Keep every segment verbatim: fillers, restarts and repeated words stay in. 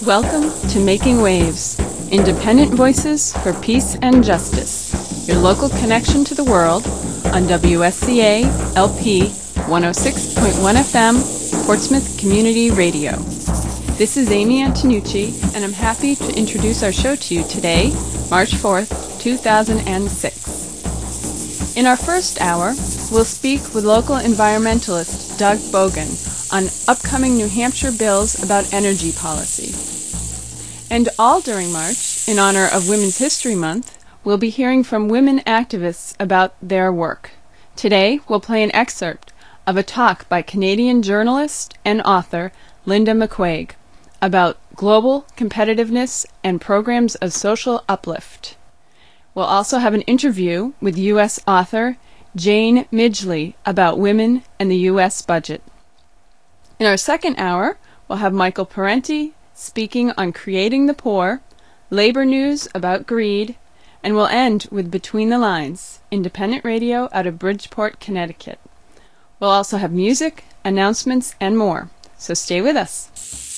Welcome to Making Waves, independent voices for peace and justice. Your local connection to the world on W S C A L P one oh six point one F M, Portsmouth Community Radio. This is Amy Antonucci, and I'm happy to introduce our show to you today, March fourth, two thousand six. In our first hour, we'll speak with local environmentalist Doug Bogan on upcoming New Hampshire bills about energy policy. And all during March, in honor of Women's History Month, we'll be hearing from women activists about their work. Today, we'll play an excerpt of a talk by Canadian journalist and author Linda McQuaig about global competitiveness and programs of social uplift. We'll also have an interview with U S author Jane Midgley about women and the U S budget. In our second hour, we'll have Michael Parenti speaking on creating the poor, labor news about greed, and we'll end with Between the Lines, independent radio out of Bridgeport, Connecticut. We'll also have music, announcements, and more, so stay with us.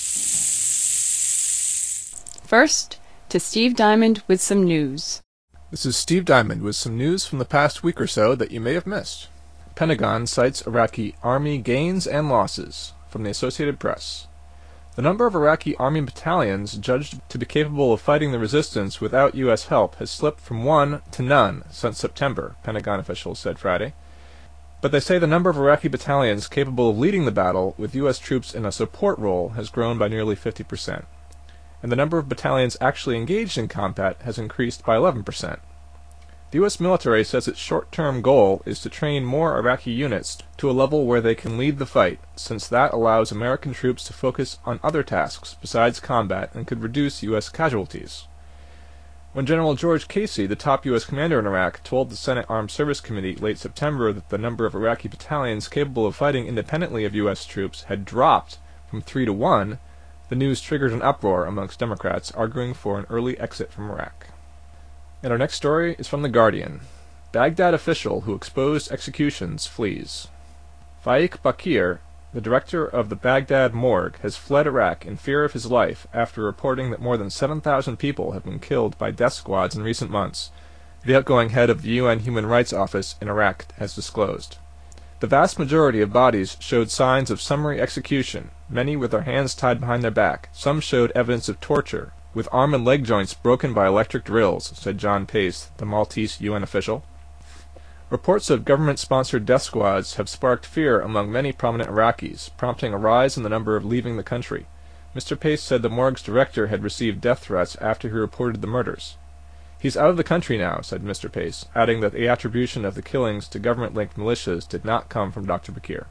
First, to Steve Diamond with some news. This is Steve Diamond with some news from the past week or so that you may have missed. Pentagon cites Iraqi Army gains and losses from the Associated Press. The number of Iraqi Army battalions judged to be capable of fighting the resistance without U S help has slipped from one to none since September, Pentagon officials said Friday. But they say the number of Iraqi battalions capable of leading the battle with U S troops in a support role has grown by nearly fifty percent. And the number of battalions actually engaged in combat has increased by eleven percent. The U S military says its short-term goal is to train more Iraqi units to a level where they can lead the fight, since that allows American troops to focus on other tasks besides combat and could reduce U S casualties. When General George Casey, the top U S commander in Iraq, told the Senate Armed Service Committee late September that the number of Iraqi battalions capable of fighting independently of U S troops had dropped from three to one, the news triggered an uproar amongst Democrats arguing for an early exit from Iraq. And our next story is from The Guardian. Baghdad official who exposed executions flees. Faik Bakir, the director of the Baghdad morgue, has fled Iraq in fear of his life after reporting that more than seven thousand people have been killed by death squads in recent months, the outgoing head of the U N Human Rights Office in Iraq has disclosed. The vast majority of bodies showed signs of summary execution, many with their hands tied behind their back. Some showed evidence of torture, with arm and leg joints broken by electric drills, said John Pace, the Maltese U N official. Reports of government-sponsored death squads have sparked fear among many prominent Iraqis, prompting a rise in the number of leaving the country. Mister Pace said the morgue's director had received death threats after he reported the murders. He's out of the country now, said Mister Pace, adding that the attribution of the killings to government-linked militias did not come from Doctor Bakir.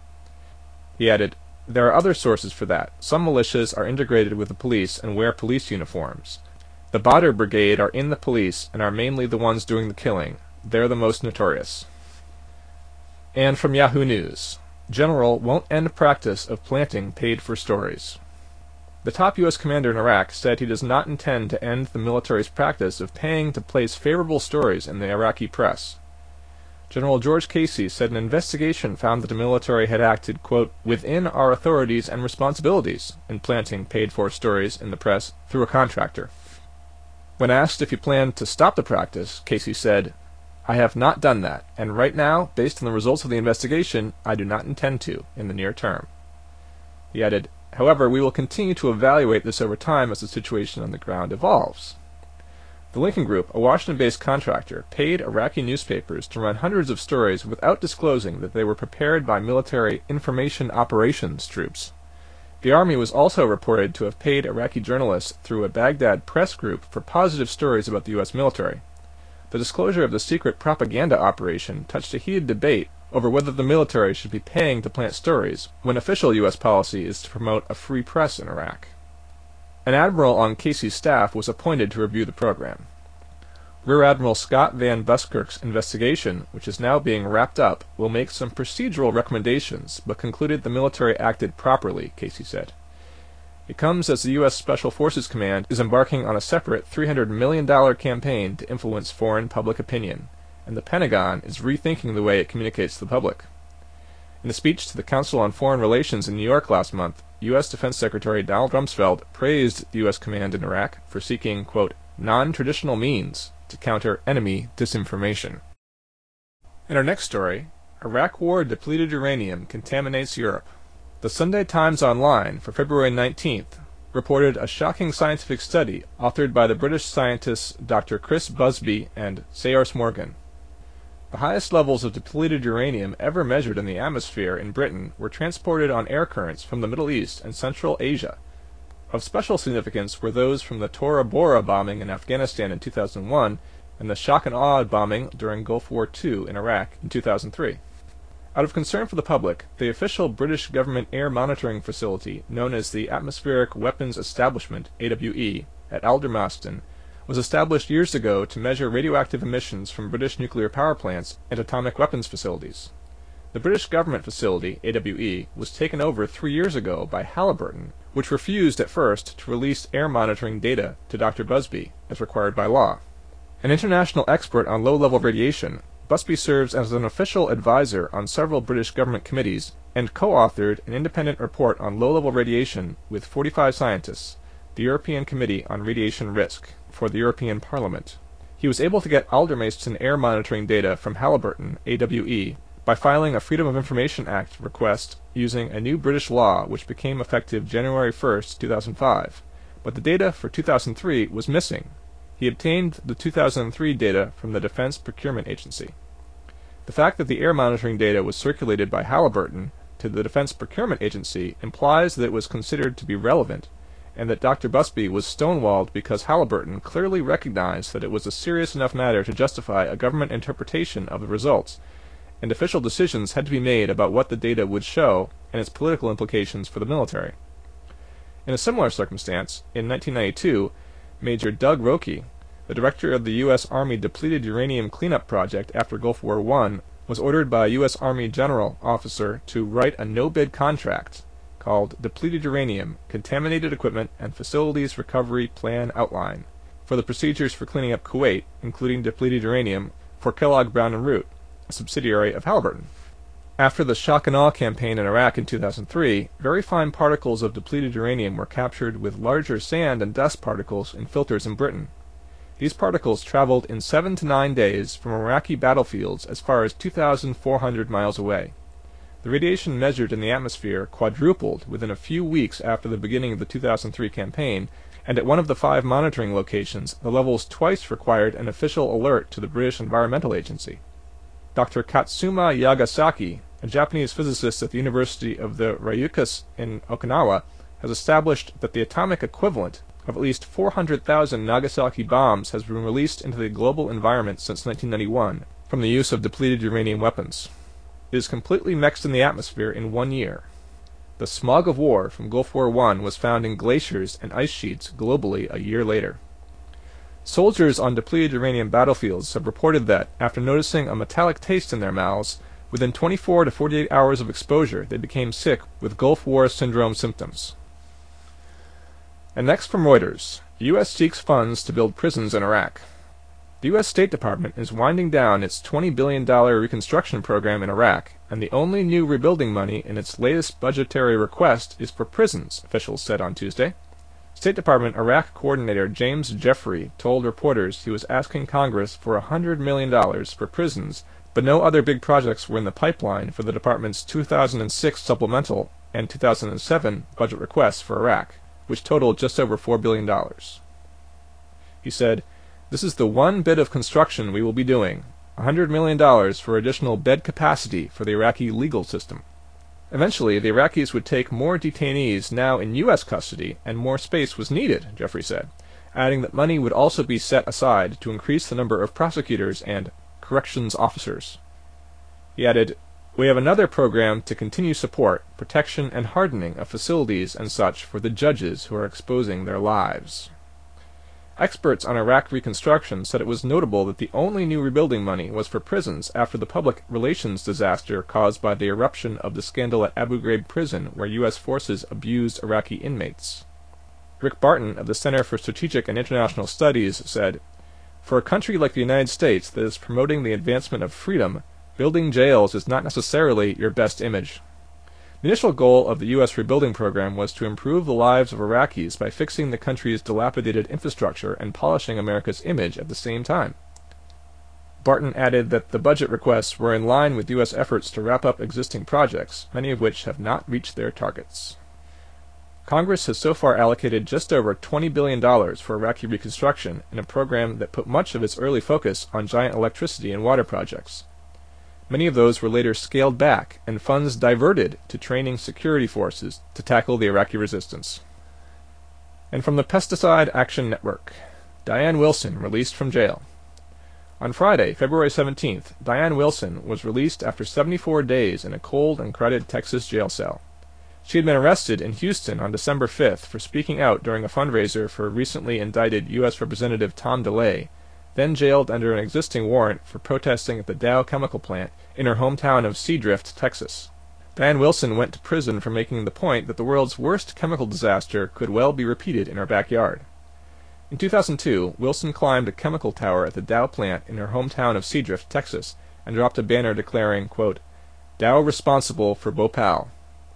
He added, "There are other sources for that. Some militias are integrated with the police and wear police uniforms. The Badr Brigade are in the police and are mainly the ones doing the killing. They're the most notorious." And from Yahoo News, General won't end practice of planting paid-for stories. The top U S commander in Iraq said he does not intend to end the military's practice of paying to place favorable stories in the Iraqi press. General George Casey said an investigation found that the military had acted, quote, within our authorities and responsibilities in planting paid-for stories in the press through a contractor. When asked if he planned to stop the practice, Casey said, "I have not done that, and right now, based on the results of the investigation, I do not intend to in the near term." He added, "However, we will continue to evaluate this over time as the situation on the ground evolves." The Lincoln Group, a Washington-based contractor, paid Iraqi newspapers to run hundreds of stories without disclosing that they were prepared by military information operations troops. The Army was also reported to have paid Iraqi journalists through a Baghdad press group for positive stories about the U S military. The disclosure of the secret propaganda operation touched a heated debate over whether the military should be paying to plant stories, when official U S policy is to promote a free press in Iraq. An admiral on Casey's staff was appointed to review the program. Rear Admiral Scott Van Buskirk's investigation, which is now being wrapped up, will make some procedural recommendations, but concluded the military acted properly, Casey said. It comes as the U S Special Forces Command is embarking on a separate three hundred million dollars campaign to influence foreign public opinion, and the Pentagon is rethinking the way it communicates to the public. In a speech to the Council on Foreign Relations in New York last month, U S Defense Secretary Donald Rumsfeld praised the U S command in Iraq for seeking, quote, non-traditional means to counter enemy disinformation. In our next story, Iraq War depleted uranium contaminates Europe. The Sunday Times Online for February nineteenth reported a shocking scientific study authored by the British scientists Doctor Chris Busby and Sayers Morgan. The highest levels of depleted uranium ever measured in the atmosphere in Britain were transported on air currents from the Middle East and Central Asia. Of special significance were those from the Tora Bora bombing in Afghanistan in two thousand one and the shock and awe bombing during Gulf War Two in Iraq in two thousand three. Out of concern for the public, the official British government air monitoring facility, known as the Atmospheric Weapons Establishment, A W E, at Aldermaston, was established years ago to measure radioactive emissions from British nuclear power plants and atomic weapons facilities. The British government facility, A W E, was taken over three years ago by Halliburton, which refused at first to release air monitoring data to Doctor Busby, as required by law. An international expert on low-level radiation, Busby serves as an official advisor on several British government committees and co-authored an independent report on low-level radiation with forty-five scientists, the European Committee on Radiation Risk, for the European Parliament. He was able to get Aldermaston air monitoring data from Halliburton, A W E, by filing a Freedom of Information Act request using a new British law which became effective January first, two thousand five, but the data for two thousand three was missing. He obtained the two thousand three data from the Defense Procurement Agency. The fact that the air monitoring data was circulated by Halliburton to the Defense Procurement Agency implies that it was considered to be relevant, and that Doctor Busby was stonewalled because Halliburton clearly recognized that it was a serious enough matter to justify a government interpretation of the results, and official decisions had to be made about what the data would show and its political implications for the military. In a similar circumstance, in nineteen ninety-two, Major Doug Roque, the director of the U S Army Depleted Uranium Cleanup Project after Gulf War One, was ordered by a U S Army general officer to write a no-bid contract called Depleted Uranium, Contaminated Equipment and Facilities Recovery Plan Outline for the procedures for cleaning up Kuwait, including depleted uranium, for Kellogg Brown and Root, a subsidiary of Halliburton. After the shock and awe campaign in Iraq in two thousand three, very fine particles of depleted uranium were captured with larger sand and dust particles in filters in Britain. These particles traveled in seven to nine days from Iraqi battlefields as far as two thousand four hundred miles away. The radiation measured in the atmosphere quadrupled within a few weeks after the beginning of the two thousand three campaign, and at one of the five monitoring locations, the levels twice required an official alert to the British Environmental Agency. Doctor Katsuma Yagasaki, a Japanese physicist at the University of the Ryukyus in Okinawa, has established that the atomic equivalent of at least four hundred thousand Nagasaki bombs has been released into the global environment since nineteen ninety-one from the use of depleted uranium weapons. It is completely mixed in the atmosphere in one year. The smog of war from Gulf War One was found in glaciers and ice sheets globally a year later. Soldiers on depleted uranium battlefields have reported that, after noticing a metallic taste in their mouths, within twenty-four to forty-eight hours of exposure they became sick with Gulf War syndrome symptoms. And next from Reuters, the U S seeks funds to build prisons in Iraq. The U S State Department is winding down its twenty billion dollars reconstruction program in Iraq, and the only new rebuilding money in its latest budgetary request is for prisons, officials said on Tuesday. State Department Iraq Coordinator James Jeffrey told reporters he was asking Congress for one hundred million dollars for prisons, but no other big projects were in the pipeline for the department's two thousand six supplemental and two thousand seven budget requests for Iraq, which totaled just over four billion dollars. He said, "This is the one bit of construction we will be doing, one hundred million dollars for additional bed capacity for the Iraqi legal system. Eventually, the Iraqis would take more detainees now in U S custody, and more space was needed," Jeffrey said, adding that money would also be set aside to increase the number of prosecutors and corrections officers. He added, "We have another program to continue support, protection, and hardening of facilities and such for the judges who are exposing their lives." Experts on Iraq reconstruction said it was notable that the only new rebuilding money was for prisons after the public relations disaster caused by the eruption of the scandal at Abu Ghraib prison where U S forces abused Iraqi inmates. Rick Barton of the Center for Strategic and International Studies said, "For a country like the United States that is promoting the advancement of freedom, Building jails is not necessarily your best image. The initial goal of the U S rebuilding program was to improve the lives of Iraqis by fixing the country's dilapidated infrastructure and polishing America's image at the same time. Barton added that the budget requests were in line with U S efforts to wrap up existing projects, many of which have not reached their targets. Congress has so far allocated just over twenty billion dollars for Iraqi reconstruction in a program that put much of its early focus on giant electricity and water projects. Many of those were later scaled back and funds diverted to training security forces to tackle the Iraqi resistance. And from the Pesticide Action Network, Diane Wilson released from jail. On Friday, February seventeenth, Diane Wilson was released after seventy-four days in a cold and crowded Texas jail cell. She had been arrested in Houston on December fifth for speaking out during a fundraiser for recently indicted U S Representative Tom DeLay, then jailed under an existing warrant for protesting at the Dow chemical plant in her hometown of Seadrift, Texas. Diane Wilson went to prison for making the point that the world's worst chemical disaster could well be repeated in her backyard. In two thousand two, Wilson climbed a chemical tower at the Dow plant in her hometown of Seadrift, Texas, and dropped a banner declaring, quote, "Dow responsible for Bhopal."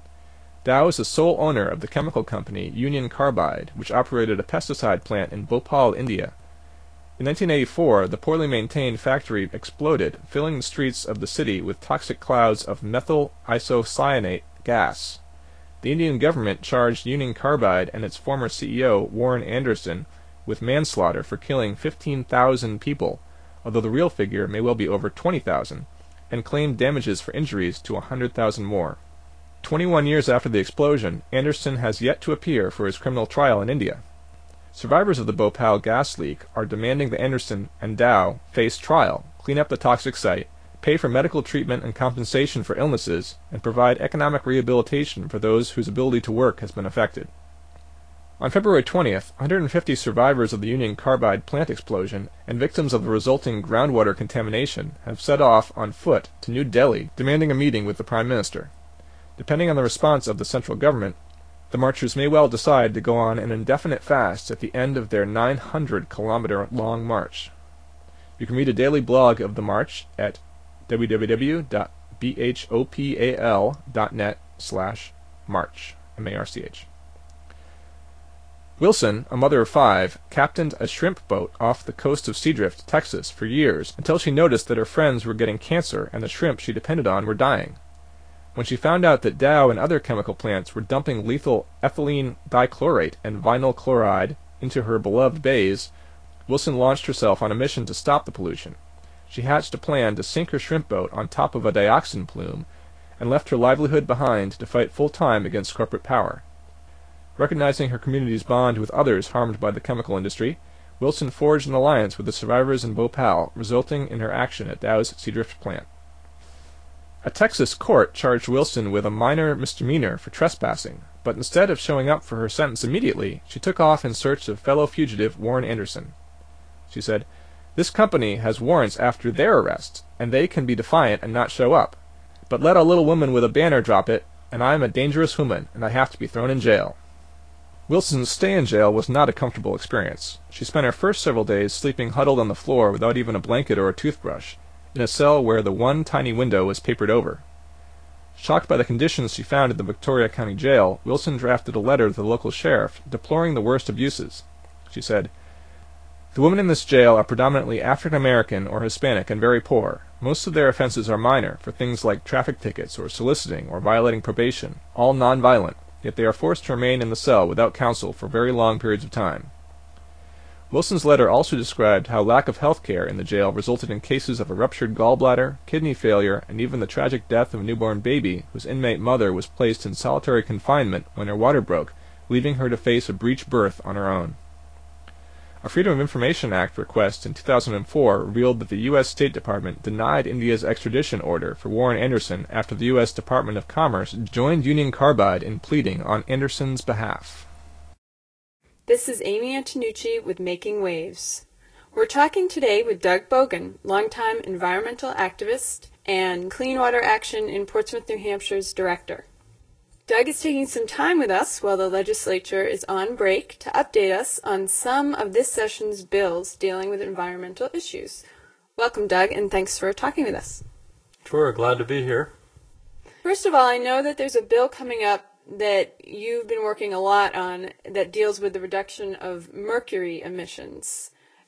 Dow is the sole owner of the chemical company Union Carbide, which operated a pesticide plant in Bhopal, India. In nineteen eighty-four, the poorly maintained factory exploded, filling the streets of the city with toxic clouds of methyl isocyanate gas. The Indian government charged Union Carbide and its former C E O, Warren Anderson, with manslaughter for killing fifteen thousand people, although the real figure may well be over twenty thousand, and claimed damages for injuries to one hundred thousand more. Twenty-one years after the explosion, Anderson has yet to appear for his criminal trial in India. Survivors of the Bhopal gas leak are demanding that Anderson and Dow face trial, clean up the toxic site, pay for medical treatment and compensation for illnesses, and provide economic rehabilitation for those whose ability to work has been affected. On February twentieth, one hundred fifty survivors of the Union Carbide plant explosion and victims of the resulting groundwater contamination have set off on foot to New Delhi demanding a meeting with the Prime Minister. Depending on the response of the central government, the marchers may well decide to go on an indefinite fast at the end of their nine hundred kilometer long march. You can read a daily blog of the march at w w w dot bhopal dot net slash march, M A R C H. Wilson, a mother of five, captained a shrimp boat off the coast of Seadrift, Texas, for years until she noticed that her friends were getting cancer and the shrimp she depended on were dying. When she found out that Dow and other chemical plants were dumping lethal ethylene dichlorate and vinyl chloride into her beloved bays, Wilson launched herself on a mission to stop the pollution. She hatched a plan to sink her shrimp boat on top of a dioxin plume and left her livelihood behind to fight full-time against corporate power. Recognizing her community's bond with others harmed by the chemical industry, Wilson forged an alliance with the survivors in Bhopal, resulting in her action at Dow's Seadrift plant. A Texas court charged Wilson with a minor misdemeanor for trespassing, but instead of showing up for her sentence immediately, she took off in search of fellow fugitive Warren Anderson. She said, "This company has warrants after their arrest, and they can be defiant and not show up. But let a little woman with a banner drop it, and I'm a dangerous woman, and I have to be thrown in jail." Wilson's stay in jail was not a comfortable experience. She spent her first several days sleeping huddled on the floor without even a blanket or a toothbrush, in a cell where the one tiny window was papered over. Shocked by the conditions she found at the Victoria County Jail, Wilson drafted a letter to the local sheriff deploring the worst abuses. She said, "The women in this jail are predominantly African American or Hispanic and very poor. Most of their offenses are minor, for things like traffic tickets or soliciting or violating probation, all nonviolent, yet they are forced to remain in the cell without counsel for very long periods of time." Wilson's letter also described how lack of health care in the jail resulted in cases of a ruptured gallbladder, kidney failure, and even the tragic death of a newborn baby whose inmate mother was placed in solitary confinement when her water broke, leaving her to face a breech birth on her own. A Freedom of Information Act request in two thousand four revealed that the U S State Department denied India's extradition order for Warren Anderson after the U S Department of Commerce joined Union Carbide in pleading on Anderson's behalf. This is Amy Antonucci with Making Waves. We're talking today with Doug Bogan, longtime environmental activist and Clean Water Action in Portsmouth, New Hampshire's director. Doug is taking some time with us while the legislature is on break to update us on some of this session's bills dealing with environmental issues. Welcome, Doug, and thanks for talking with us. Sure, glad to be here. First of all, I know that there's a bill coming up that you've been working a lot on that deals with the reduction of mercury emissions,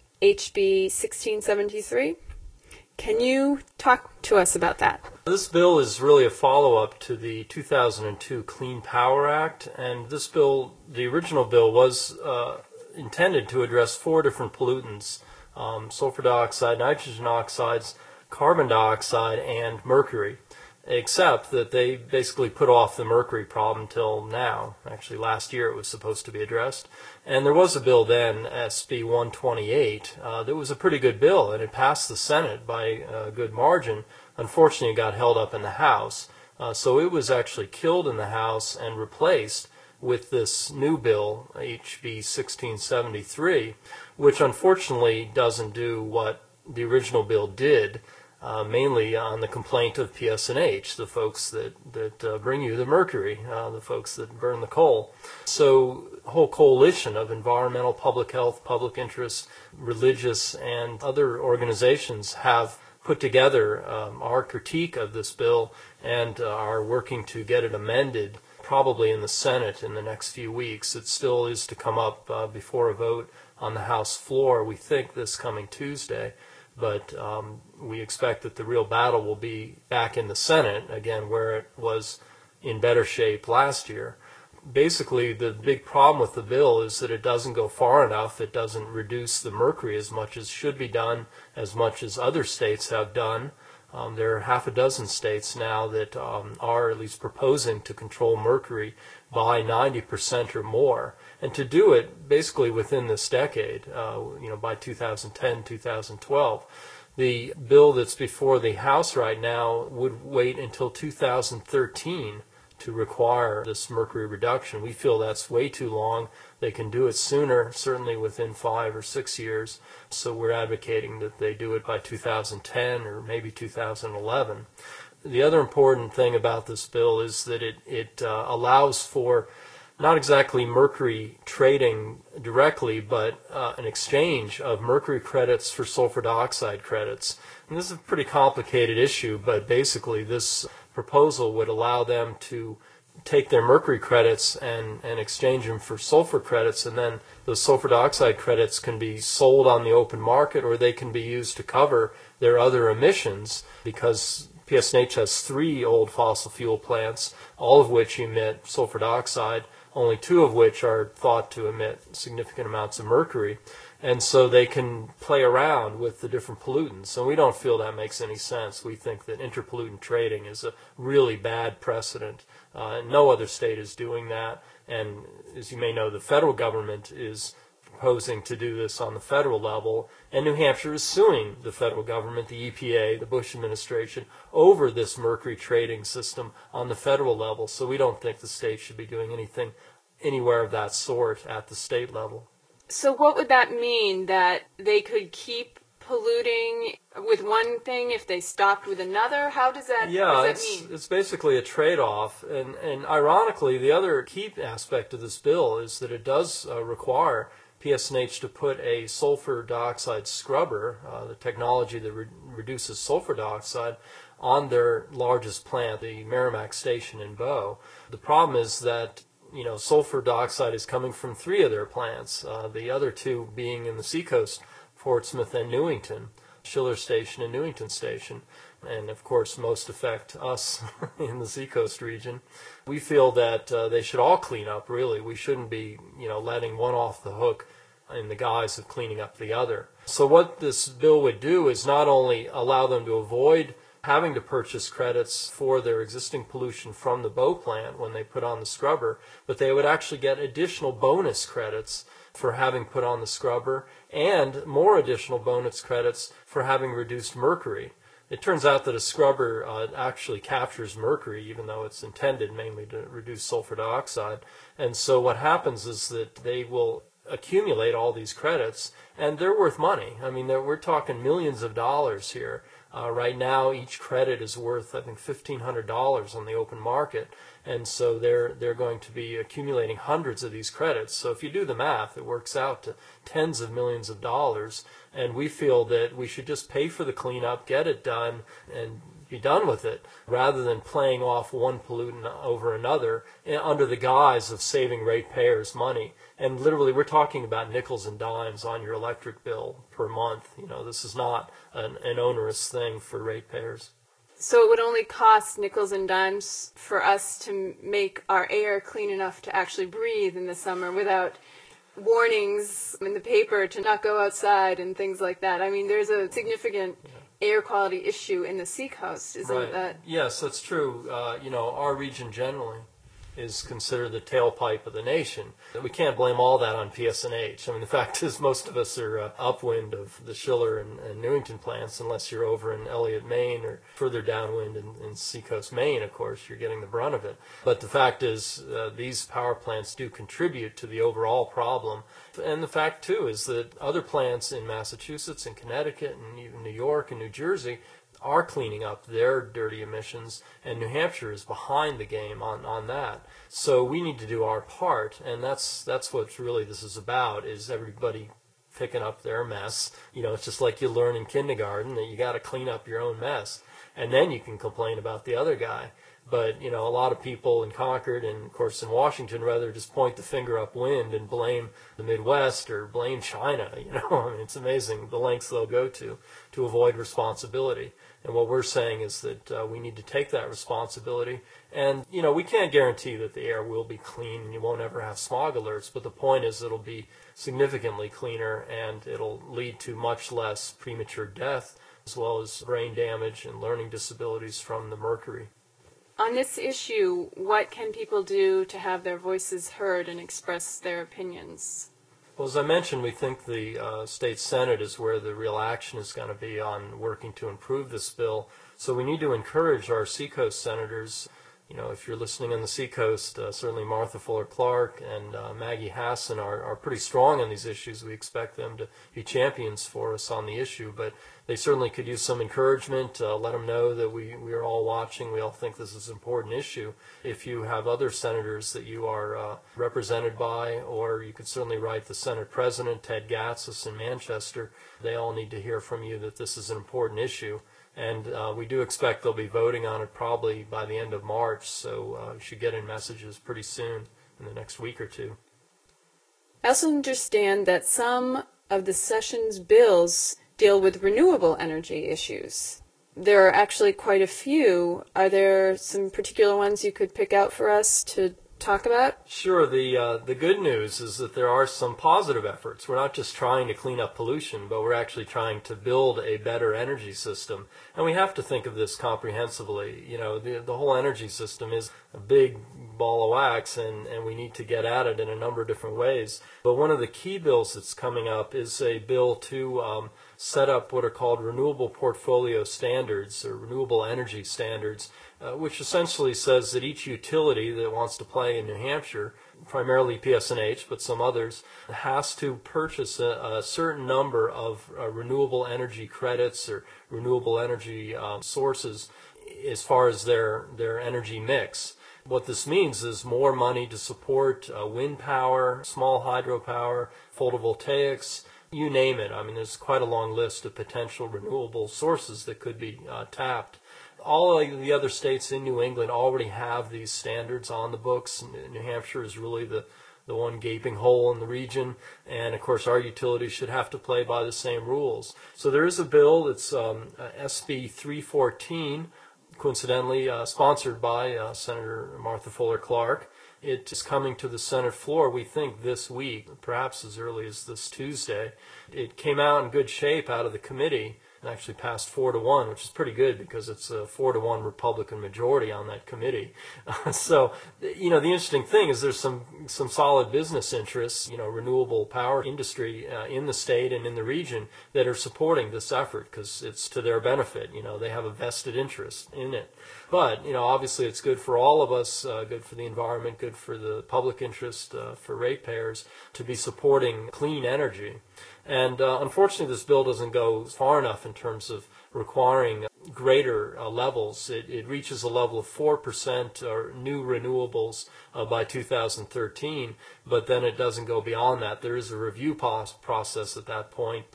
H B sixteen seventy-three. Can you talk to us about that? This bill is really a follow-up to the two thousand two Clean Power Act, and this bill, the original bill, was uh, intended to address four different pollutants: um, sulfur dioxide, nitrogen oxides, carbon dioxide, and mercury. Except that they basically put off the mercury problem till now. Actually, last year it was supposed to be addressed. And there was a bill then, S B one twenty-eight, uh, that was a pretty good bill, and it passed the Senate by a good margin. Unfortunately, it got held up in the House. Uh, so it was actually killed in the House and replaced with this new bill, H B sixteen seventy-three, which unfortunately doesn't do what the original bill did. Uh, mainly on the complaint of P S N H, the folks that, that uh, bring you the mercury, uh, the folks that burn the coal. So a whole coalition of environmental, public health, public interest, religious, and other organizations have put together um, our critique of this bill and uh, are working to get it amended, probably in the Senate in the next few weeks. It still is to come up uh, before a vote on the House floor, we think, this coming Tuesday. But um, we expect that the real battle will be back in the Senate, again, where it was in better shape last year. Basically, the big problem with the bill is that it doesn't go far enough. It doesn't reduce the mercury as much as should be done, as much as other states have done. Um, there are half a dozen states now that um, are at least proposing to control mercury by ninety percent or more, and to do it basically within this decade, uh, you know, by two thousand ten, two thousand twelve. The bill that's before the House right now would wait until two thousand thirteen to require this mercury reduction. We feel that's way too long. They can do it sooner, certainly within five or six years. So we're advocating that they do it by two thousand ten or maybe two thousand eleven. The other important thing about this bill is that it, it uh, allows for not exactly mercury trading directly, but uh, an exchange of mercury credits for sulfur dioxide credits. And this is a pretty complicated issue, but basically this proposal would allow them to take their mercury credits and, and exchange them for sulfur credits, and then those sulfur dioxide credits can be sold on the open market, or they can be used to cover their other emissions, because P S N H has three old fossil fuel plants, all of which emit sulfur dioxide, only two of which are thought to emit significant amounts of mercury. And so they can play around with the different pollutants. And we don't feel that makes any sense. We think that interpollutant trading is a really bad precedent. Uh, no other state is doing that. And as you may know, the federal government is proposing to do this on the federal level. And New Hampshire is suing the federal government, the E P A, the Bush administration, over this mercury trading system on the federal level. So we don't think the state should be doing anything anywhere of that sort at the state level. So what would that mean? That they could keep polluting with one thing if they stopped with another? How does that, yeah, what does it's, that mean? It's basically a trade-off. And, and ironically, the other key aspect of this bill is that it does uh, require P S N H to put a sulfur dioxide scrubber, uh, the technology that re reduces sulfur dioxide, on their largest plant, the Merrimack Station in Bow. The problem is that you know, sulfur dioxide is coming from three of their plants, uh, the other two being in the seacoast, Portsmouth and Newington, Schiller Station and Newington Station. And of course, most affect us in the seacoast region. We feel that uh, they should all clean up, really. We shouldn't be, you know, letting one off the hook in the guise of cleaning up the other. So what this bill would do is not only allow them to avoid having to purchase credits for their existing pollution from the Bow plant when they put on the scrubber, but they would actually get additional bonus credits for having put on the scrubber and more additional bonus credits for having reduced mercury. It turns out that a scrubber uh, actually captures mercury, even though it's intended mainly to reduce sulfur dioxide. And so what happens is that they will accumulate all these credits, and they're worth money. I mean, we're talking millions of dollars here. Uh, right now, each credit is worth, I think, fifteen hundred dollars on the open market, and so they're they're going to be accumulating hundreds of these credits. So if you do the math, it works out to tens of millions of dollars, and we feel that we should just pay for the cleanup, get it done, and be done with it, rather than playing off one pollutant over another under the guise of saving ratepayers money. And literally, we're talking about nickels and dimes on your electric bill per month. You know, this is not an, an onerous thing for ratepayers. So it would only cost nickels and dimes for us to make our air clean enough to actually breathe in the summer without warnings in the paper to not go outside and things like that. I mean, there's a significant yeah. air quality issue in the seacoast, isn't right. that? Yes, that's true. Uh, you know, our region generally is considered the tailpipe of the nation. We can't blame all that on P S N H. I mean, the fact is most of us are uh, upwind of the Schiller and, and Newington plants, unless you're over in Elliott, Maine, or further downwind in, in Seacoast, Maine, of course, you're getting the brunt of it. But the fact is uh, these power plants do contribute to the overall problem. And the fact, too, is that other plants in Massachusetts and Connecticut and even New York and New Jersey are cleaning up their dirty emissions, and New Hampshire is behind the game on, on that. So we need to do our part, and that's that's what really this is about, is everybody picking up their mess. You know, it's just like you learn in kindergarten that you got to clean up your own mess, and then you can complain about the other guy. But, you know, a lot of people in Concord and, of course, in Washington rather just point the finger upwind and blame the Midwest or blame China. You know, I mean, it's amazing the lengths they'll go to to avoid responsibility. And what we're saying is that uh, we need to take that responsibility. And, you know, we can't guarantee that the air will be clean and you won't ever have smog alerts. But the point is it'll be significantly cleaner, and it'll lead to much less premature death, as well as brain damage and learning disabilities from the mercury. On this issue, what can people do to have their voices heard and express their opinions? Well, as I mentioned, we think the uh, state Senate is where the real action is going to be on working to improve this bill. So we need to encourage our Seacoast senators. You know, if you're listening on the Seacoast, uh, certainly Martha Fuller Clark and uh, Maggie Hassan are, are pretty strong on these issues. We expect them to be champions for us on the issue, but they certainly could use some encouragement. Uh, let them know that we, we are all watching. We all think this is an important issue. If you have other senators that you are uh, represented by, or you could certainly write the Senate President, Ted Gatsis in Manchester, they all need to hear from you that this is an important issue. And uh, we do expect they'll be voting on it probably by the end of March, so uh, you should get in messages pretty soon in the next week or two. I also understand that some of the session's bills deal with renewable energy issues. There are actually quite a few. Are there some particular ones you could pick out for us to talk about? Sure. The uh, the good news is that there are some positive efforts. We're not just trying to clean up pollution, but we're actually trying to build a better energy system. And we have to think of this comprehensively. You know, the, the whole energy system is a big ball of wax, and, and we need to get at it in a number of different ways. But one of the key bills that's coming up is a bill to um, set up what are called renewable portfolio standards, or renewable energy standards, uh, which essentially says that each utility that wants to play in New Hampshire, primarily P S N H, but some others, has to purchase a, a certain number of uh, renewable energy credits or renewable energy um, sources as far as their, their energy mix. What this means is more money to support uh, wind power, small hydropower, photovoltaics, you name it. I mean, there's quite a long list of potential renewable sources that could be uh, tapped. All of the other states in New England already have these standards on the books. New Hampshire is really the, the one gaping hole in the region. And, of course, our utilities should have to play by the same rules. So there is a bill that's um, S B three fourteen, coincidentally uh, sponsored by uh, Senator Martha Fuller Clark. It is coming to the Senate floor, we think, this week, perhaps as early as this Tuesday. It came out in good shape out of the committee and actually passed four to one, which is pretty good because it's a four to one Republican majority on that committee. Uh, so, you know, the interesting thing is there's some some solid business interests, you know, renewable power industry uh, in the state and in the region that are supporting this effort because it's to their benefit. You know, they have a vested interest in it. But, you know, obviously it's good for all of us, uh, good for the environment, good for the public interest, uh, for ratepayers to be supporting clean energy. And uh, unfortunately, this bill doesn't go far enough in terms of requiring greater uh, levels. It, it reaches a level of four percent or new renewables uh, by two thousand thirteen, but then it doesn't go beyond that. There is a review process at that point, but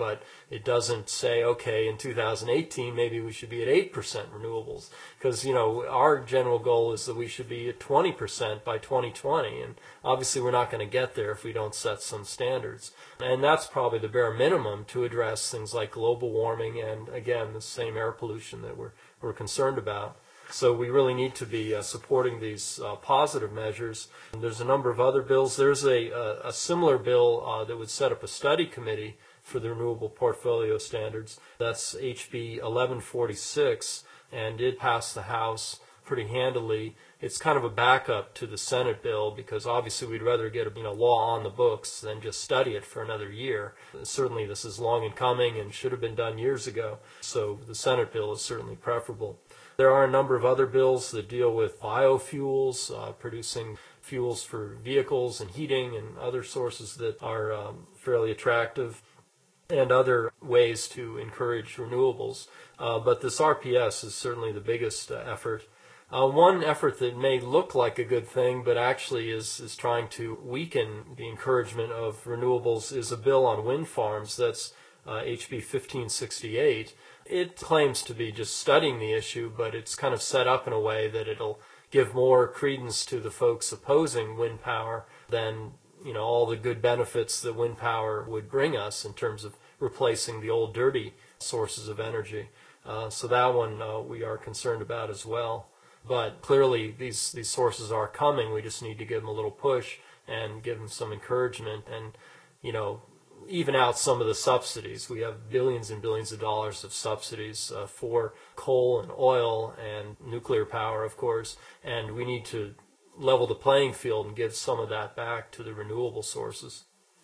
It doesn't say, okay, in two thousand eighteen, maybe we should be at eight percent renewables. Because, you know, our general goal is that we should be at twenty percent by twenty twenty. And obviously we're not going to get there if we don't set some standards. And that's probably the bare minimum to address things like global warming and, again, the same air pollution that we're, we're concerned about. So we really need to be uh, supporting these uh, positive measures. And there's a number of other bills. There's a, a, a similar bill uh, that would set up a study committee for the renewable portfolio standards. That's H B eleven forty-six, and it passed the House pretty handily. It's kind of a backup to the Senate bill because obviously we'd rather get a you know, law on the books than just study it for another year. Certainly this is long in coming and should have been done years ago, so the Senate bill is certainly preferable. There are a number of other bills that deal with biofuels, uh, producing fuels for vehicles and heating and other sources that are um, fairly attractive, and other ways to encourage renewables. Uh, but this R P S is certainly the biggest uh, effort. Uh, one effort that may look like a good thing, but actually is, is trying to weaken the encouragement of renewables, is a bill on wind farms. That's uh, H B fifteen sixty-eight. It claims to be just studying the issue, but it's kind of set up in a way that it'll give more credence to the folks opposing wind power than you know all the good benefits that wind power would bring us in terms of replacing the old dirty sources of energy. Uh, so that one uh, we are concerned about as well. But clearly these, these sources are coming. We just need to give them a little push and give them some encouragement and, you know, even out some of the subsidies. We have billions and billions of dollars of subsidies uh, for coal and oil and nuclear power, of course, and we need to level the playing field and give some of that back to the renewable sources.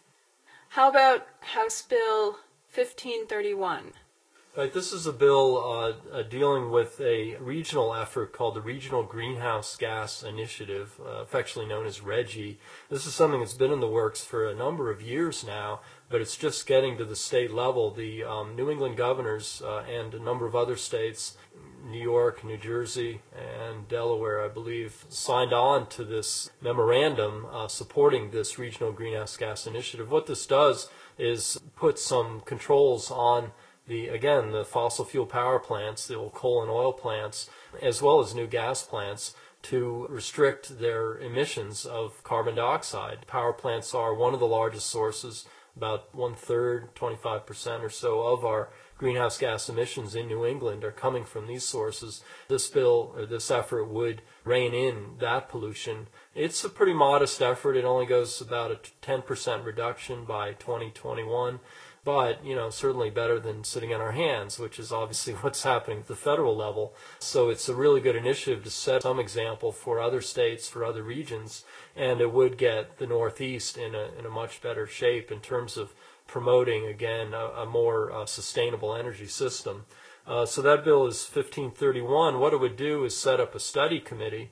How about House Bill fifteen thirty-one? Right, this is a bill uh, uh, dealing with a regional effort called the Regional Greenhouse Gas Initiative, uh, affectionately known as RGGI. This is something that's been in the works for a number of years now, but it's just getting to the state level. The um, New England governors uh, and a number of other states, New York, New Jersey, and Delaware, I believe, signed on to this memorandum uh, supporting this Regional Greenhouse Gas Initiative. What this does is put some controls on The, again, the fossil fuel power plants, the old coal and oil plants, as well as new gas plants, to restrict their emissions of carbon dioxide. Power plants are one of the largest sources, about one-third, twenty-five percent or so of our greenhouse gas emissions in New England are coming from these sources. This bill, or this effort, would rein in that pollution. It's a pretty modest effort. It only goes about a ten percent reduction by twenty twenty-one. But, you know, certainly better than sitting on our hands, which is obviously what's happening at the federal level. So it's a really good initiative to set some example for other states, for other regions, and it would get the Northeast in a, in a much better shape in terms of promoting, again, a, a more uh, sustainable energy system. Uh, so that bill is fifteen thirty-one. What it would do is set up a study committee,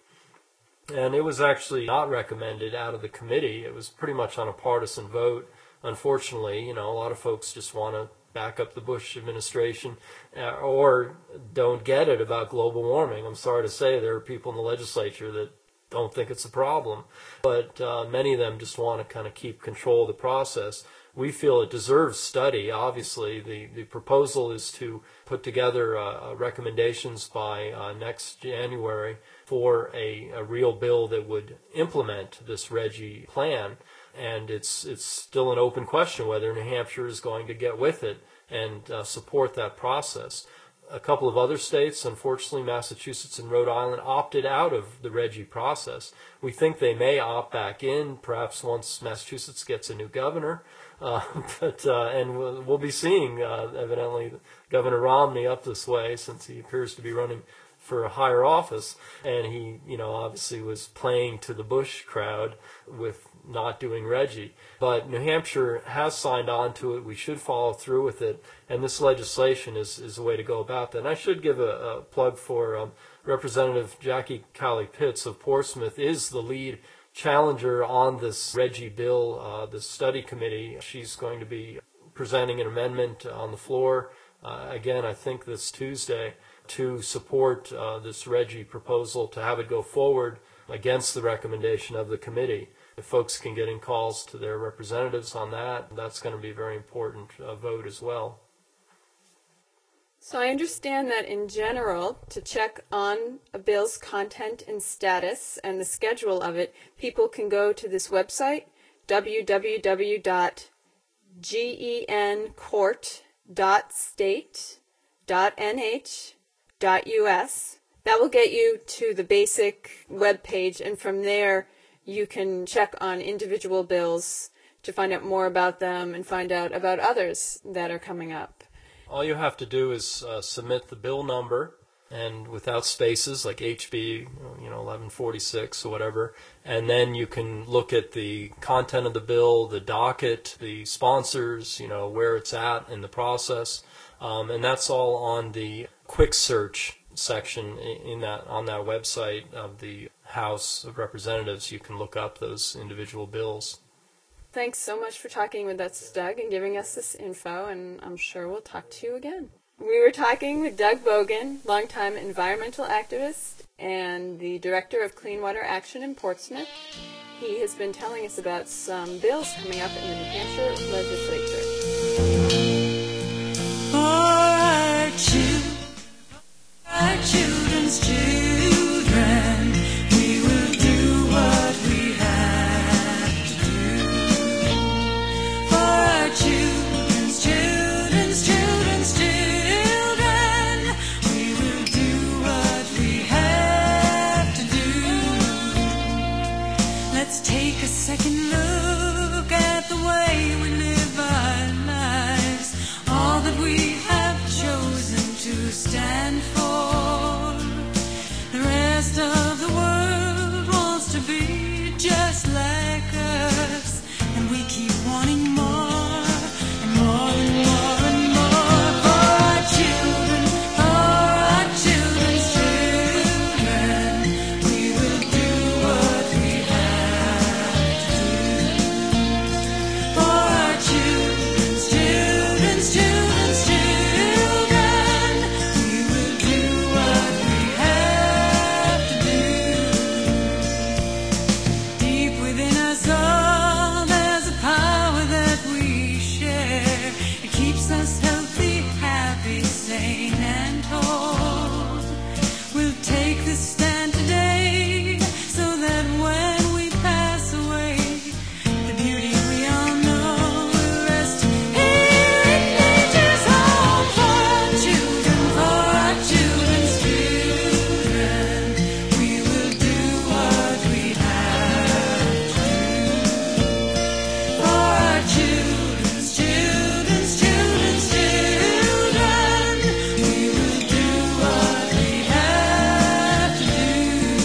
and it was actually not recommended out of the committee. It was pretty much on a partisan vote. Unfortunately, you know, a lot of folks just want to back up the Bush administration uh, or don't get it about global warming. I'm sorry to say there are people in the legislature that don't think it's a problem, but uh, many of them just want to kind of keep control of the process. We feel it deserves study. Obviously, the, the proposal is to put together uh, recommendations by uh, next January for a, a real bill that would implement this RGGI plan. And it's it's still an open question whether New Hampshire is going to get with it and uh, support that process. A couple of other states, unfortunately Massachusetts and Rhode Island, opted out of the RGGI process. We think they may opt back in, perhaps once Massachusetts gets a new governor. Uh, but uh, and we'll, we'll be seeing, uh, evidently, Governor Romney up this way, since he appears to be running for a higher office, and he, you know, obviously was playing to the Bush crowd with not doing RGGI. But New Hampshire has signed on to it. We should follow through with it, and this legislation is, is a way to go about that. And I should give a, a plug for um, Representative Jackie Cowley-Pitts of Portsmouth is the lead challenger on this RGGI bill, uh, the study committee. She's going to be presenting an amendment on the floor, uh, again, I think this Tuesday, to support uh, this RGGI proposal, to have it go forward against the recommendation of the committee. If folks can get in calls to their representatives on that, that's going to be a very important uh, vote as well. So I understand that in general, to check on a bill's content and status and the schedule of it, people can go to this website, w w w dot gencourt dot state dot n h dot u s. That will get you to the basic web page, and from there you can check on individual bills to find out more about them and find out about others that are coming up. All you have to do is uh, submit the bill number, and without spaces, like H B, you know, eleven forty-six or whatever, and then you can look at the content of the bill, the docket, the sponsors, you know, where it's at in the process, um, and that's all on the quick search section in that on that website of the House of Representatives. You can look up those individual bills. Thanks so much for talking with us, Doug, and giving us this info, and I'm sure we'll talk to you again. We were talking with Doug Bogan, longtime environmental activist and the director of Clean Water Action in Portsmouth. He has been telling us about some bills coming up in the New Hampshire legislature. For our children, our children's children, we will do what we have to do. For our children's children's children's children, we will do what we have to do. Let's take a second look at the way we live our lives, all that we have chosen to stand for. The rest of the world wants to be just like us, and we keep wanting more and more and more and more. For our children, for our children's children, we will do what we have to do. For our children's children's children's children, we will do what we have to do. Deep within us all, there's a power that we share. It keeps us healthy, happy, sane, and whole. We'll take this stand today, so that when we pass away, the beauty we all know will rest here in nature's home. For our children, for our children's children, we will do what we have to do. For our children's children's children's children, we will do what we have to do.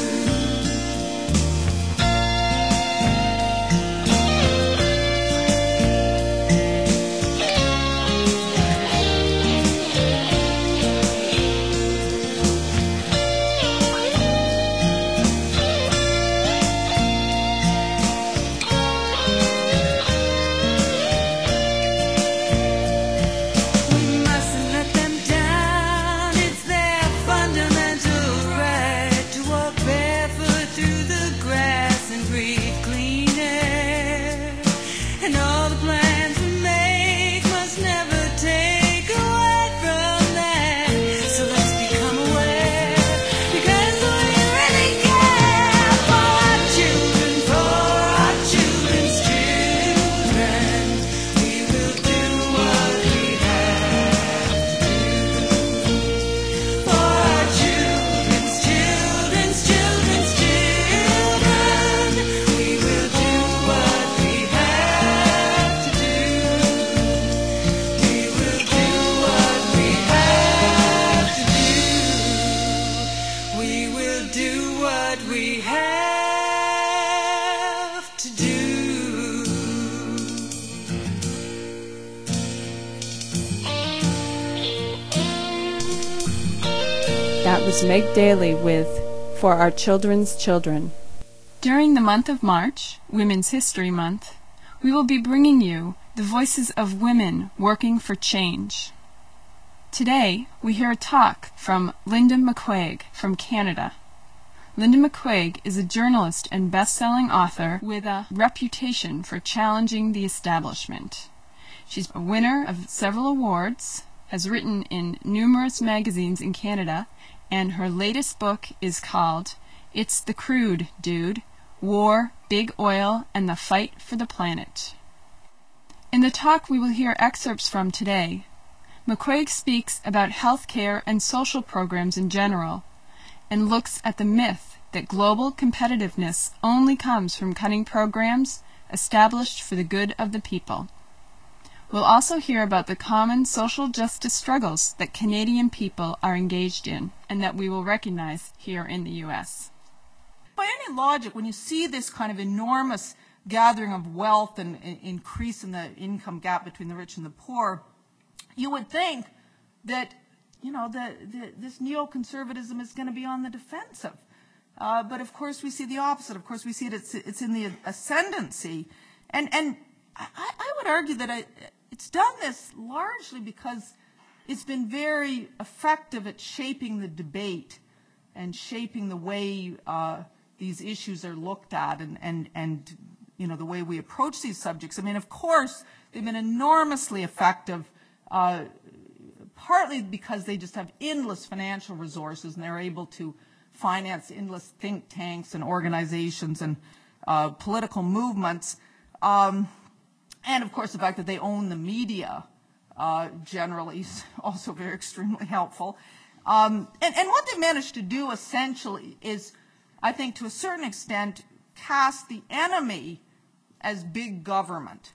We mustn't let them down. It's their fundamental right to walk barefoot through the grass and breathe clean air. And all the plans we make must never take away from that. So let's become aware, because we really care. For our children, for our children's children, we will do what we have to do. For our children's children's children's children, we will do what we have to do. We will do what we have to do. We will do what we have to do. That was Meg Daly with For Our Children's Children. During the month of March, Women's History Month, we will be bringing you the voices of women working for change. Today, we hear a talk from Linda McQuaig from Canada. Linda McQuaig is a journalist and best-selling author with a reputation for challenging the establishment. She's a winner of several awards, has written in numerous magazines in Canada, and her latest book is called It's the Crude, Dude: War, Big Oil, and the Fight for the Planet. In the talk we will hear excerpts from today, McQuaig speaks about healthcare and social programs in general, and looks at the myth that global competitiveness only comes from cutting programs established for the good of the people. We'll also hear about the common social justice struggles that Canadian people are engaged in, and that we will recognize here in the U S. By any logic, when you see this kind of enormous gathering of wealth and, and increase in the income gap between the rich and the poor, you would think that, you know, the, the, this neoconservatism is going to be on the defensive. Uh, but of course we see the opposite. Of course we see it, it's, it's in the ascendancy. And, and I, I would argue that I, it's done this largely because it's been very effective at shaping the debate and shaping the way uh, these issues are looked at and, and, and, you know, the way we approach these subjects. I mean, of course, they've been enormously effective, uh, partly because they just have endless financial resources and they're able to finance endless think tanks and organizations and uh, political movements. Um, and, of course, the fact that they own the media uh, generally is also very extremely helpful. Um, and, and what they managed to do essentially is, I think, to a certain extent, cast the enemy as big government.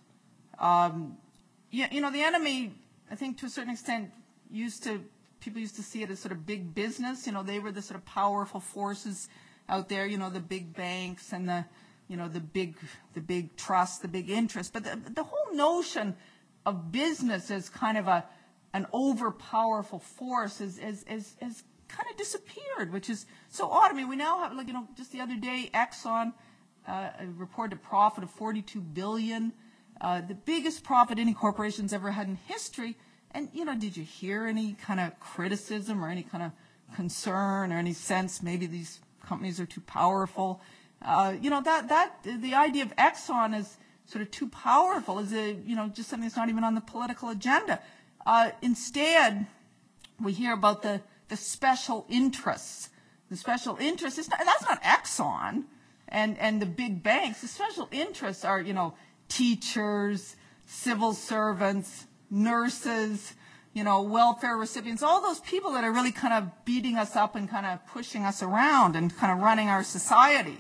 Um, you, you know, the enemy, I think, to a certain extent, used to, people used to see it as sort of big business. You know, they were the sort of powerful forces out there, you know, the big banks and the, you know, the big, the big trusts, the big interests. But the, the whole notion of business as kind of a, an over-powerful force is, is, is, is kind of disappeared, which is so odd. I mean, we now have, like, you know, just the other day, Exxon uh, reported a profit of forty-two billion dollars, uh, the biggest profit any corporation's ever had in history. And, you know, did you hear any kind of criticism or any kind of concern or any sense maybe these companies are too powerful? Uh, you know, that, that, the idea of Exxon as sort of too powerful is, a, you know, just something that's not even on the political agenda. Uh, instead, we hear about the, the special interests. The special interests, it's not, that's not Exxon and, and the big banks. The special interests are, you know, teachers, civil servants, nurses, you know, welfare recipients, all those people that are really kind of beating us up and kind of pushing us around and kind of running our society.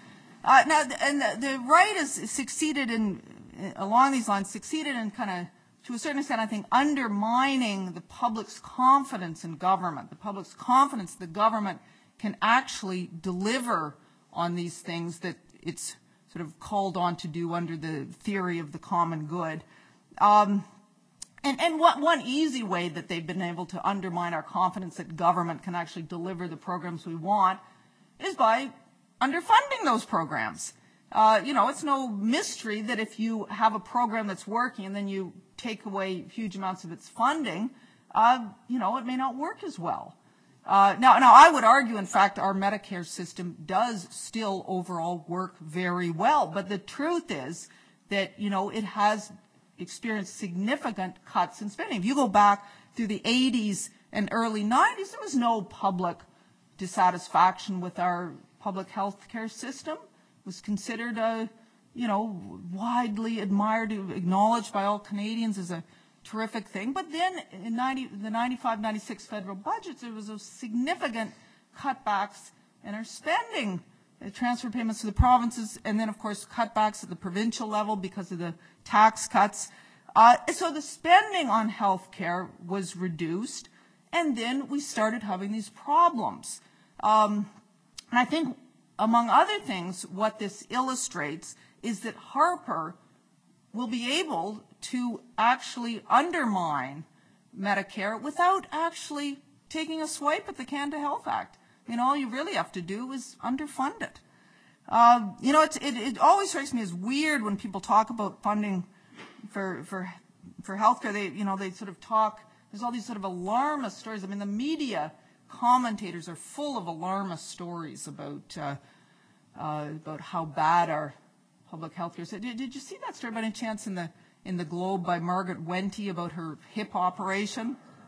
Uh, now, and the, the right has succeeded in, along these lines, succeeded in kind of, to a certain extent, I think, undermining the public's confidence in government, the public's confidence the government can actually deliver on these things that it's sort of called on to do under the theory of the common good. Um, and and what, one easy way that they've been able to undermine our confidence that government can actually deliver the programs we want is by underfunding those programs. Uh, you know, it's no mystery that if you have a program that's working and then you take away huge amounts of its funding, uh, you know, it may not work as well. Uh, now, now, I would argue, in fact, our Medicare system does still overall work very well. But the truth is that, you know, it has experienced significant cuts in spending. If you go back through the eighties and early nineties, there was no public dissatisfaction with our public health care system. It was considered a, you know, widely admired, acknowledged by all Canadians as a terrific thing. But then in ninety, the ninety-five ninety-six federal budgets, there was a significant cutbacks in our spending, uh, transfer payments to the provinces, and then, of course, cutbacks at the provincial level because of the tax cuts. Uh, so the spending on health care was reduced, and then we started having these problems. Um, and I think, among other things, what this illustrates is that Harper will be able to actually undermine Medicare without actually taking a swipe at the Canada Health Act. I mean, all you really have to do is underfund it. Uh, you know, it's, it, it always strikes me as weird when people talk about funding for for for healthcare. They, you know, they sort of talk. There's all these sort of alarmist stories. I mean, the media commentators are full of alarmist stories about uh, uh, about how bad our public health care is. Did, did you see that story by any chance in the in the Globe by Margaret Wente about her hip operation?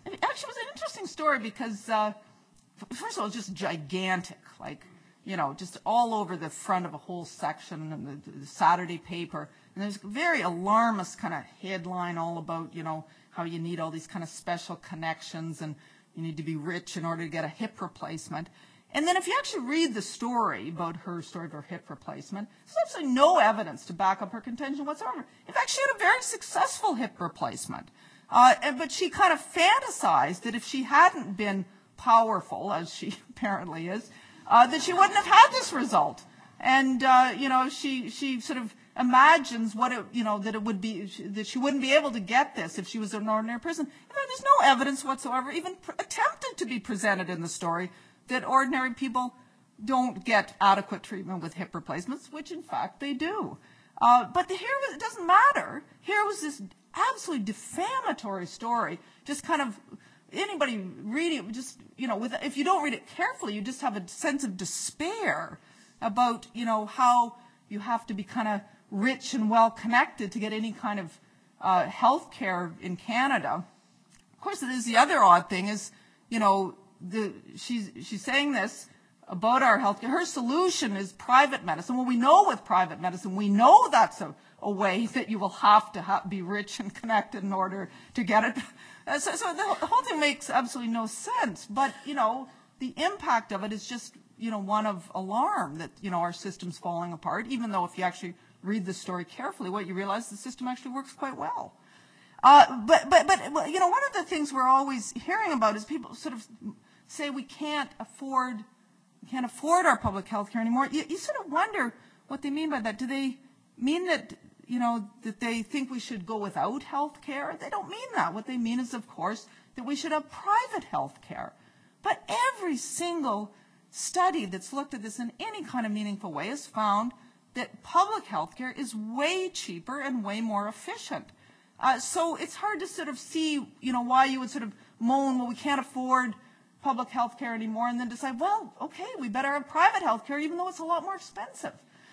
actually, it was an interesting story because, uh, first of all, it's just gigantic, like, you know, just all over the front of a whole section in the, the Saturday paper. And there's a very alarmist kind of headline all about, you know, how you need all these kind of special connections and you need to be rich in order to get a hip replacement. And then if you actually read the story about her story of her hip replacement, there's absolutely no evidence to back up her contention whatsoever. In fact, she had a very successful hip replacement. Uh, and, but she kind of fantasized that if she hadn't been powerful, as she apparently is, uh, that she wouldn't have had this result. And, uh, you know, she, she sort of imagines what it, you know, that it would be, that she wouldn't be able to get this if she was an ordinary person. In fact, there's no evidence whatsoever, even pr- attempted to be presented in the story, that ordinary people don't get adequate treatment with hip replacements, which in fact they do. Uh, but the, here it doesn't matter. Here was this absolutely defamatory story, just kind of anybody reading it, just, you know, with, if you don't read it carefully, you just have a sense of despair about, you know, how you have to be kind of rich and well connected to get any kind of uh, health care in Canada. Of course, it is the other odd thing is, you know, the, she's, she's saying this about our health care. Her solution is private medicine. Well, we know with private medicine, we know that's a, a way that you will have to ha- be rich and connected in order to get it. Uh, so, so the whole thing makes absolutely no sense. But, you know, the impact of it is just, you know, one of alarm that, you know, our system's falling apart, even though if you actually read the story carefully, what you realize the system actually works quite well. Uh, but, but, but, you know, one of the things we're always hearing about is people sort of say we can't afford, we can't afford our public health care anymore. You, you sort of wonder what they mean by that. Do they mean that, you know, that they think we should go without health care? They don't mean that. What they mean is, of course, that we should have private health care. But every single study that's looked at this in any kind of meaningful way has found that public health care is way cheaper and way more efficient. Uh, so it's hard to sort of see, you know, why you would sort of moan, well, we can't afford public health care anymore, and then decide, well, okay, we better have private health care, even though it's a lot more expensive.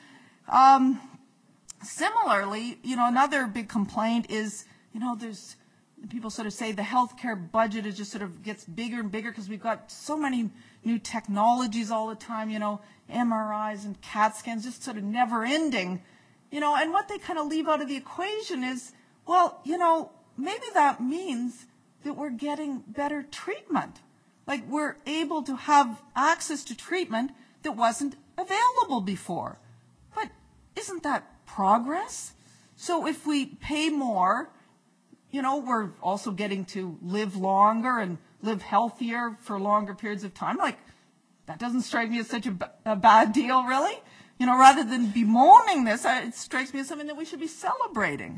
Um, similarly, you know, another big complaint is, you know, there's, people sort of say the healthcare budget is just sort of gets bigger and bigger because we've got so many new technologies all the time, you know, M R Is and CAT scans, just sort of never ending, you know, and what they kind of leave out of the equation is, well, you know, maybe that means that we're getting better treatment. Like we're able to have access to treatment that wasn't available before. But isn't that progress? So if we pay more, you know, we're also getting to live longer and live healthier for longer periods of time. Like, that doesn't strike me as such a, b- a bad deal, really. You know, rather than bemoaning this, it strikes me as something that we should be celebrating.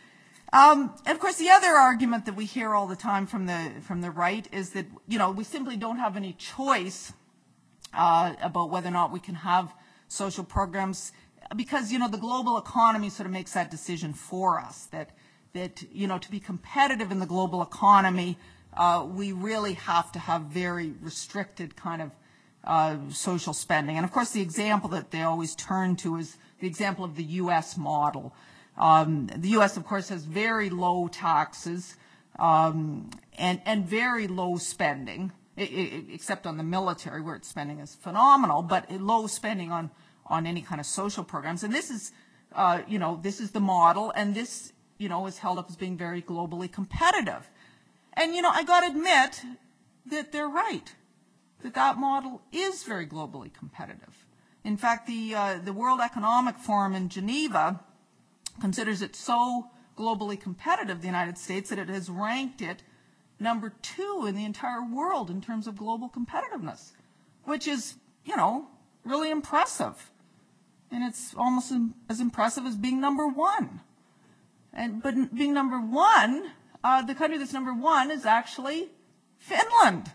Um, and of course, the other argument that we hear all the time from the from the right is that, you know, we simply don't have any choice uh, about whether or not we can have social programs because, you know, the global economy sort of makes that decision for us. That that you know, to be competitive in the global economy, uh, we really have to have very restricted kind of uh, social spending. And of course, the example that they always turn to is the example of the U S model. Um, the U S, of course, has very low taxes um, and, and very low spending, I- I- except on the military, where its spending is phenomenal, but low spending on, on any kind of social programs. And this is, uh, you know, this is the model, and this, you know, is held up as being very globally competitive. And, you know, I got to admit that they're right, that that model is very globally competitive. In fact, the, uh, the World Economic Forum in Geneva considers it so globally competitive, the United States, that it has ranked it number two in the entire world in terms of global competitiveness, which is, you know, really impressive. And it's almost as impressive as being number one. And, but being number one, uh, the country that's number one is actually Finland.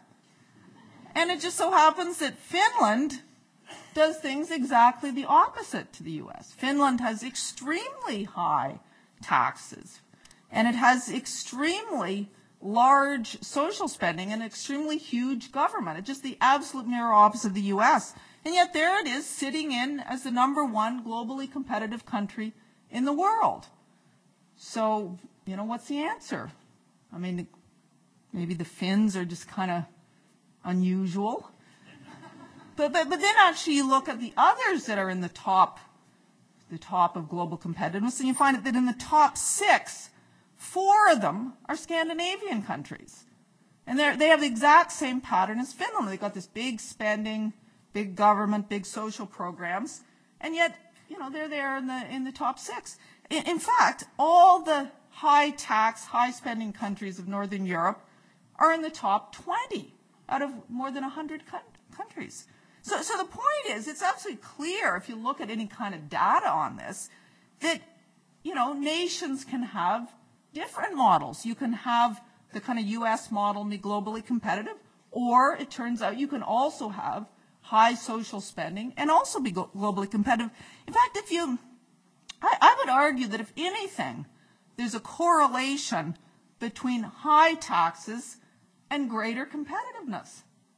And it just so happens that Finland does things exactly the opposite to the U S. Finland has extremely high taxes, and it has extremely large social spending and extremely huge government. It's just the absolute mirror opposite of the U S. And yet there it is, sitting in as the number one globally competitive country in the world. So, you know, what's the answer? I mean, Maybe the Finns are just kind of unusual. But, but, but then actually you look at the others that are in the top, the top of global competitiveness, and you find that in the top six, four of them are Scandinavian countries. And they're, they have the exact same pattern as Finland. They've got this big spending, big government, big social programs, and yet, you know, they're there in the, in the top six. In, in fact, all the high tax, high spending countries of Northern Europe are in the top twenty out of more than one hundred countries. So, so the point is, it's absolutely clear if you look at any kind of data on this, that, you know, nations can have different models. You can have the kind of U S model and be globally competitive, or it turns out you can also have high social spending and also be globally competitive. In fact, if you, I, I would argue that if anything, there's a correlation between high taxes and greater competitiveness.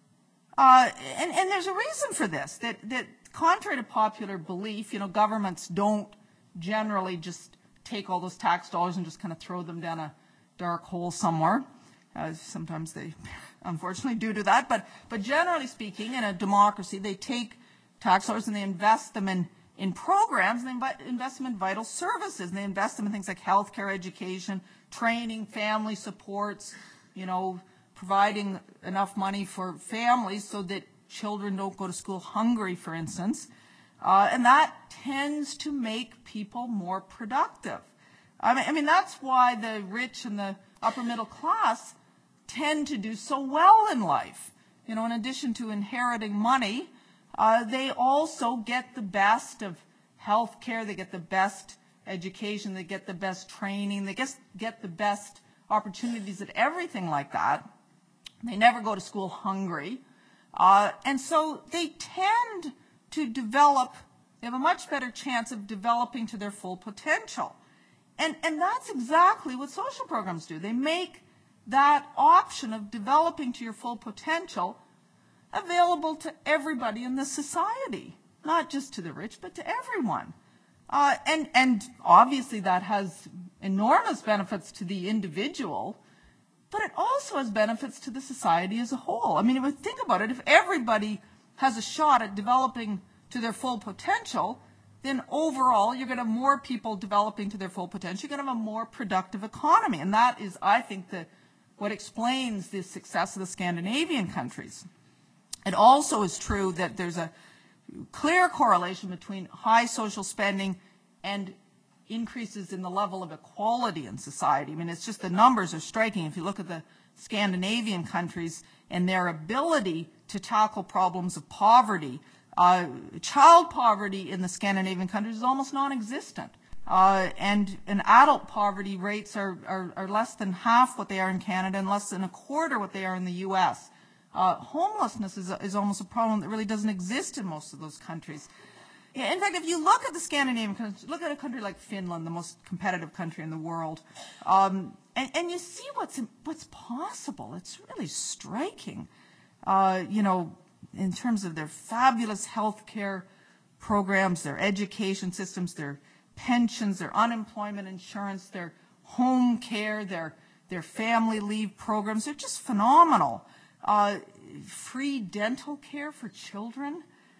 Uh, and, and there's a reason for this, that, that contrary to popular belief, you know, governments don't generally just take all those tax dollars and just kind of throw them down a dark hole somewhere. Uh, sometimes they unfortunately do do that, but, but generally speaking, in a democracy, they take tax dollars and they invest them in, in programs, and they invest them in vital services, and they invest them in things like healthcare, education, training, family supports, you know, providing enough money for families so that children don't go to school hungry, for instance. Uh, and that tends to make people more productive. I mean, I mean, that's why the rich and the upper middle class tend to do so well in life. You know, in addition to inheriting money, uh, they also get the best of health care, they get the best education, they get the best training, they get, get the best opportunities at everything like that. They never go to school hungry. Uh, and so they tend to develop, they have a much better chance of developing to their full potential. And, and that's exactly what social programs do. They make that option of developing to your full potential available to everybody in the society, not just to the rich, but to everyone. Uh, and, and obviously that has enormous benefits to the individual, but it also has benefits to the society as a whole. I mean, if you think about it, if everybody has a shot at developing to their full potential, then overall you're going to have more people developing to their full potential. You're going to have a more productive economy. And that is, I think, the, what explains the success of the Scandinavian countries. It also is true that there's a clear correlation between high social spending and increases in the level of equality in society. I mean, it's just the numbers are striking. If you look at the Scandinavian countries and their ability to tackle problems of poverty, uh, child poverty in the Scandinavian countries is almost non-existent. Uh, and, and adult poverty rates are, are, are less than half what they are in Canada and less than a quarter what they are in the U S. Uh, homelessness is, is almost a problem that really doesn't exist in most of those countries. In fact, if you look at the Scandinavian countries, look at a country like Finland, the most competitive country in the world, um, and, and you see what's what's possible. It's really striking, uh, you know, in terms of their fabulous healthcare programs, their education systems, their pensions, their unemployment insurance, their home care, their their family leave programs. They're just phenomenal. Uh, free dental care for children.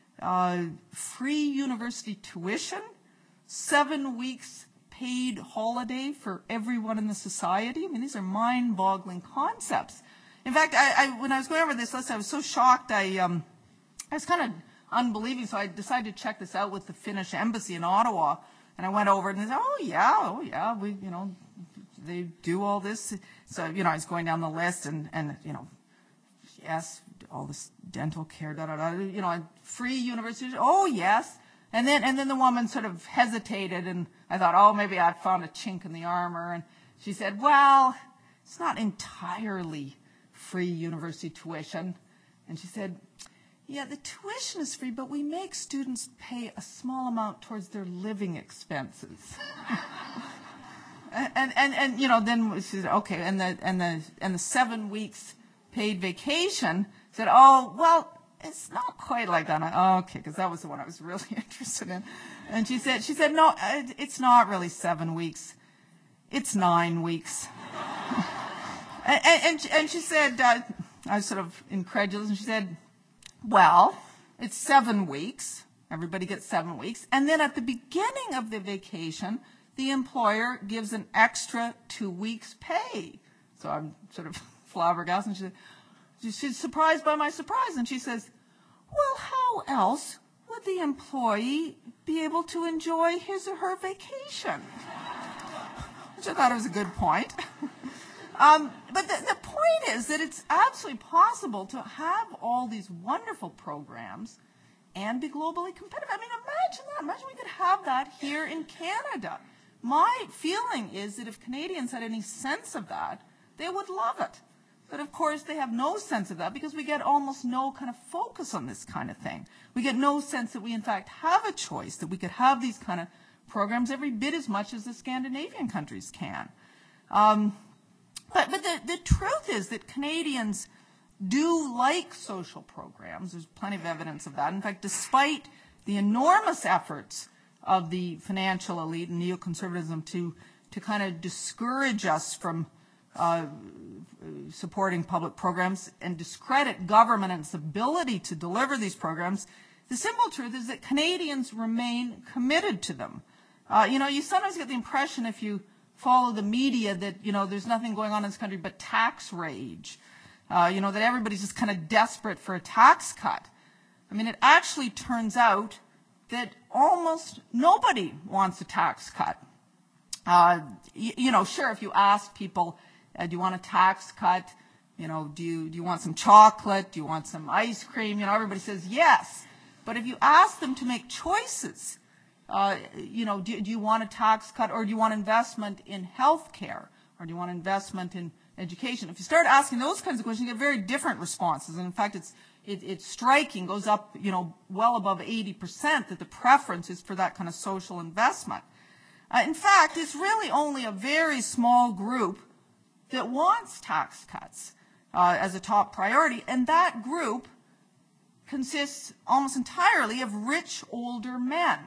Uh, free university tuition, seven weeks paid holiday for everyone in the society. I mean, these are mind-boggling concepts. In fact, I, I, when I was going over this list, I was so shocked. I, um, I was kind of unbelieving, so I decided to check this out with the Finnish embassy in Ottawa. And I went over and they said, "Oh yeah, oh yeah, we, you know, they do all this." So, you know, I was going down the list, and, and you know, yes, all this dental care, da da da, you know, free university. Oh yes, and then and then the woman sort of hesitated, and I thought, oh, maybe I found a chink in the armor, and she said, well, it's not entirely free university tuition, and she said, yeah, the tuition is free, but we make students pay a small amount towards their living expenses. and, and and and you know, then she said, okay, and the and the and the seven weeks paid vacation. Said, oh, well, it's not quite like that. And I, oh, okay, because that was the one I was really interested in. And she said, she said, no, it's not really seven weeks. It's nine weeks. And, and, she, and she said, uh, I was sort of incredulous, and she said, well, it's seven weeks. Everybody gets seven weeks. And then at the beginning of the vacation, the employer gives an extra two weeks pay. So I'm sort of flabbergasted. And she said, she's surprised by my surprise. And she says, well, how else would the employee be able to enjoy his or her vacation? Which I thought was a good point. um, but the, the point is that it's absolutely possible to have all these wonderful programs and be globally competitive. I mean, imagine that. Imagine we could have that here in Canada. My feeling is that if Canadians had any sense of that, they would love it. But of course, they have no sense of that because we get almost no kind of focus on this kind of thing. We get no sense that we, in fact, have a choice, that we could have these kind of programs every bit as much as the Scandinavian countries can. Um, but but the, the truth is that Canadians do like social programs. There's plenty of evidence of that. In fact, despite the enormous efforts of the financial elite and neoconservatism to, to kind of discourage us from uh, supporting public programs and discredit government and its ability to deliver these programs, the simple truth is that Canadians remain committed to them. Uh, you know, you sometimes get the impression if you follow the media that, you know, there's nothing going on in this country but tax rage. Uh, you know, that everybody's just kind of desperate for a tax cut. I mean, it actually turns out that almost nobody wants a tax cut. Uh, you, you know, sure, if you ask people, uh, do you want a tax cut? You know, do you, do you want some chocolate? Do you want some ice cream? You know, everybody says yes. But if you ask them to make choices, uh, you know, do, do you want a tax cut, or do you want investment in health care, or do you want investment in education? If you start asking those kinds of questions, you get very different responses. And in fact, it's it, it's striking, goes up, you know, well above eighty percent that the preference is for that kind of social investment. Uh, in fact, it's really only a very small group that wants tax cuts uh, as a top priority, and that group consists almost entirely of rich older men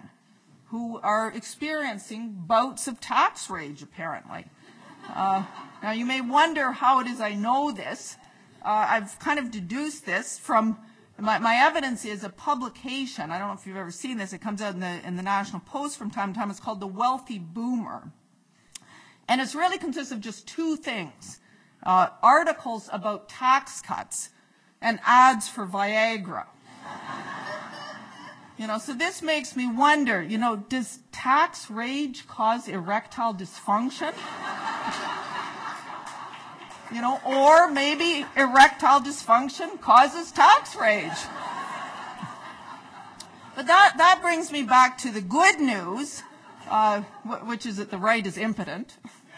who are experiencing bouts of tax rage, apparently. Uh, now, you may wonder how it is I know this. Uh, I've kind of deduced this from, my, my evidence is a publication. I don't know if you've ever seen this. It comes out in the, in the National Post from time to time. It's called The Wealthy Boomer. And it really consists of just two things, uh, articles about tax cuts and ads for Viagra. You know, so this makes me wonder, you know, does tax rage cause erectile dysfunction? You know, or maybe erectile dysfunction causes tax rage. But that, that brings me back to the good news, uh, which is that the right is impotent.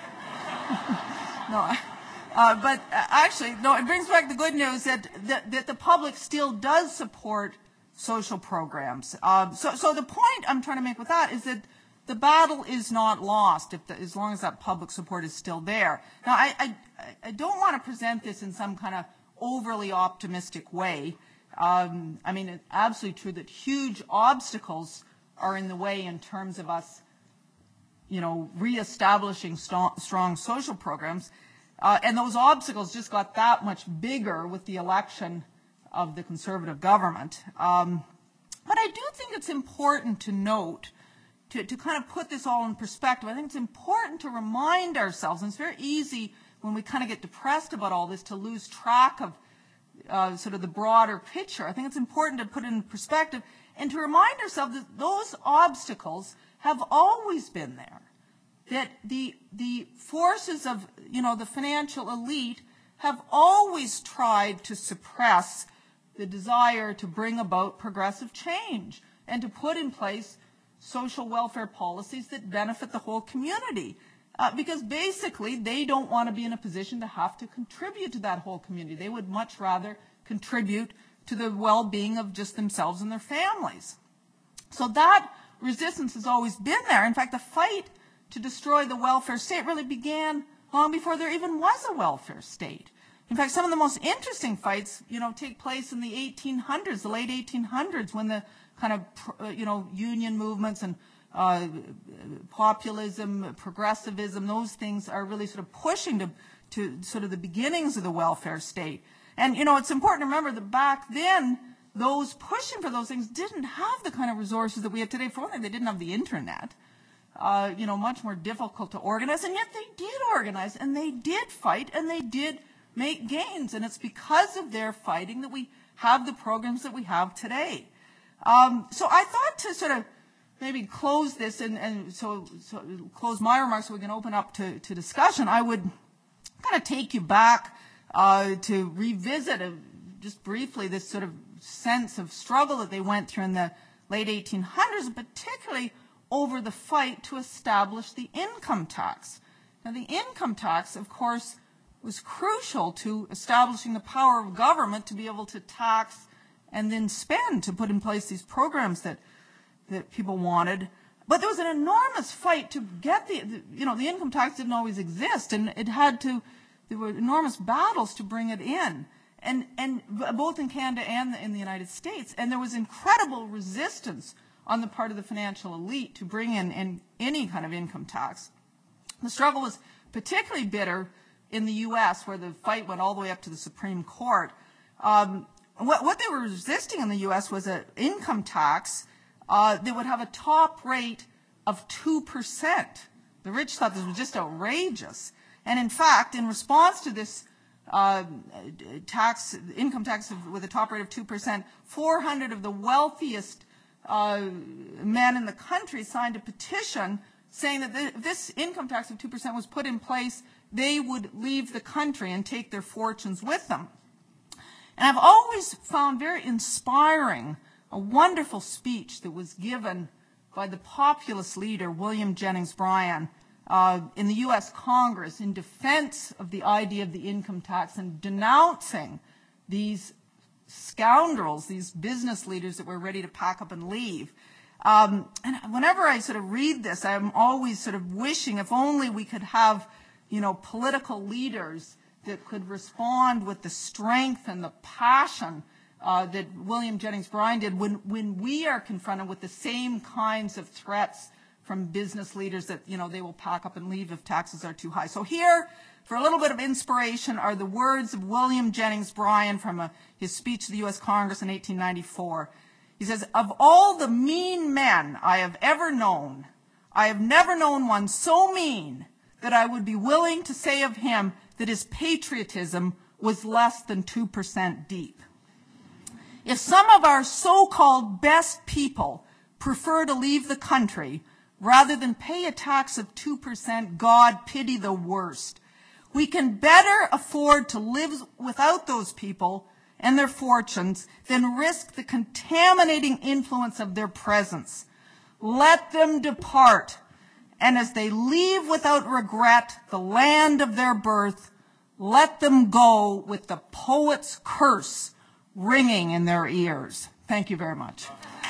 no, uh, but actually, no, it brings back the good news that, that, that the public still does support social programs. Uh, so, so the point I'm trying to make with that is that the battle is not lost if the, as long as that public support is still there. Now, I, I, I don't want to present this in some kind of overly optimistic way. Um, I mean, it's absolutely true that huge obstacles are in the way in terms of us, you know, reestablishing st- strong social programs. Uh, and those obstacles just got that much bigger with the election of the Conservative government. Um, but I do think it's important to note, to, to kind of put this all in perspective, I think it's important to remind ourselves, and it's very easy when we kind of get depressed about all this to lose track of uh, sort of the broader picture. I think it's important to put it in perspective and to remind ourselves that those obstacles have always been there, that the, the forces of, you know, the financial elite have always tried to suppress the desire to bring about progressive change and to put in place social welfare policies that benefit the whole community. Uh, because basically they don't want to be in a position to have to contribute to that whole community. They would much rather contribute to the well-being of just themselves and their families. So that resistance has always been there. In fact, the fight to destroy the welfare state really began long before there even was a welfare state. In fact, some of the most interesting fights, you know, take place in the eighteen hundreds, the late eighteen hundreds, when the kind of, you know, union movements and uh, populism, progressivism, those things are really sort of pushing to, to sort of the beginnings of the welfare state. And, you know, it's important to remember that back then, those pushing for those things didn't have the kind of resources that we have today. For one thing, they didn't have the internet. Uh, you know, much more difficult to organize, and yet they did organize, and they did fight, and they did make gains. And it's because of their fighting that we have the programs that we have today. Um, so I thought to sort of maybe close this, and, and so, so close my remarks so we can open up to, to discussion, I would kind of take you back uh, to revisit a, just briefly this sort of sense of struggle that they went through in the late eighteen hundreds, particularly over the fight to establish the income tax. Now, the income tax, of course, was crucial to establishing the power of government to be able to tax and then spend, to put in place these programs that, that people wanted. But there was an enormous fight to get the, the, you know, the income tax didn't always exist, and it had to, there were enormous battles to bring it in. And, and both in Canada and in the United States. And there was incredible resistance on the part of the financial elite to bring in, in any kind of income tax. The struggle was particularly bitter in the U S, where the fight went all the way up to the Supreme Court. Um, what, what they were resisting in the U S was an income tax uh, that would have a top rate of two percent. The rich thought this was just outrageous. And in fact, in response to this uh, tax, income tax with a top rate of two percent, four hundred of the wealthiest uh, men in the country signed a petition saying that if this income tax of two percent was put in place, they would leave the country and take their fortunes with them. And I've always found very inspiring a wonderful speech that was given by the populist leader, William Jennings Bryan, uh, in the U S Congress in defense of the idea of the income tax and denouncing these scoundrels, these business leaders that were ready to pack up and leave. Um, and whenever I sort of read this, I'm always sort of wishing if only we could have, you know, political leaders that could respond with the strength and the passion uh, that William Jennings Bryan did when, when we are confronted with the same kinds of threats from business leaders that, you know, they will pack up and leave if taxes are too high. So here, for a little bit of inspiration, are the words of William Jennings Bryan from a, his speech to the U S Congress in eighteen ninety-four. He says, "Of all the mean men I have ever known, I have never known one so mean that I would be willing to say of him that his patriotism was less than two percent deep. If some of our so-called best people prefer to leave the country rather than pay a tax of two percent, God pity the worst. We can better afford to live without those people and their fortunes than risk the contaminating influence of their presence. Let them depart, and as they leave without regret the land of their birth, let them go with the poet's curse ringing in their ears." Thank you very much.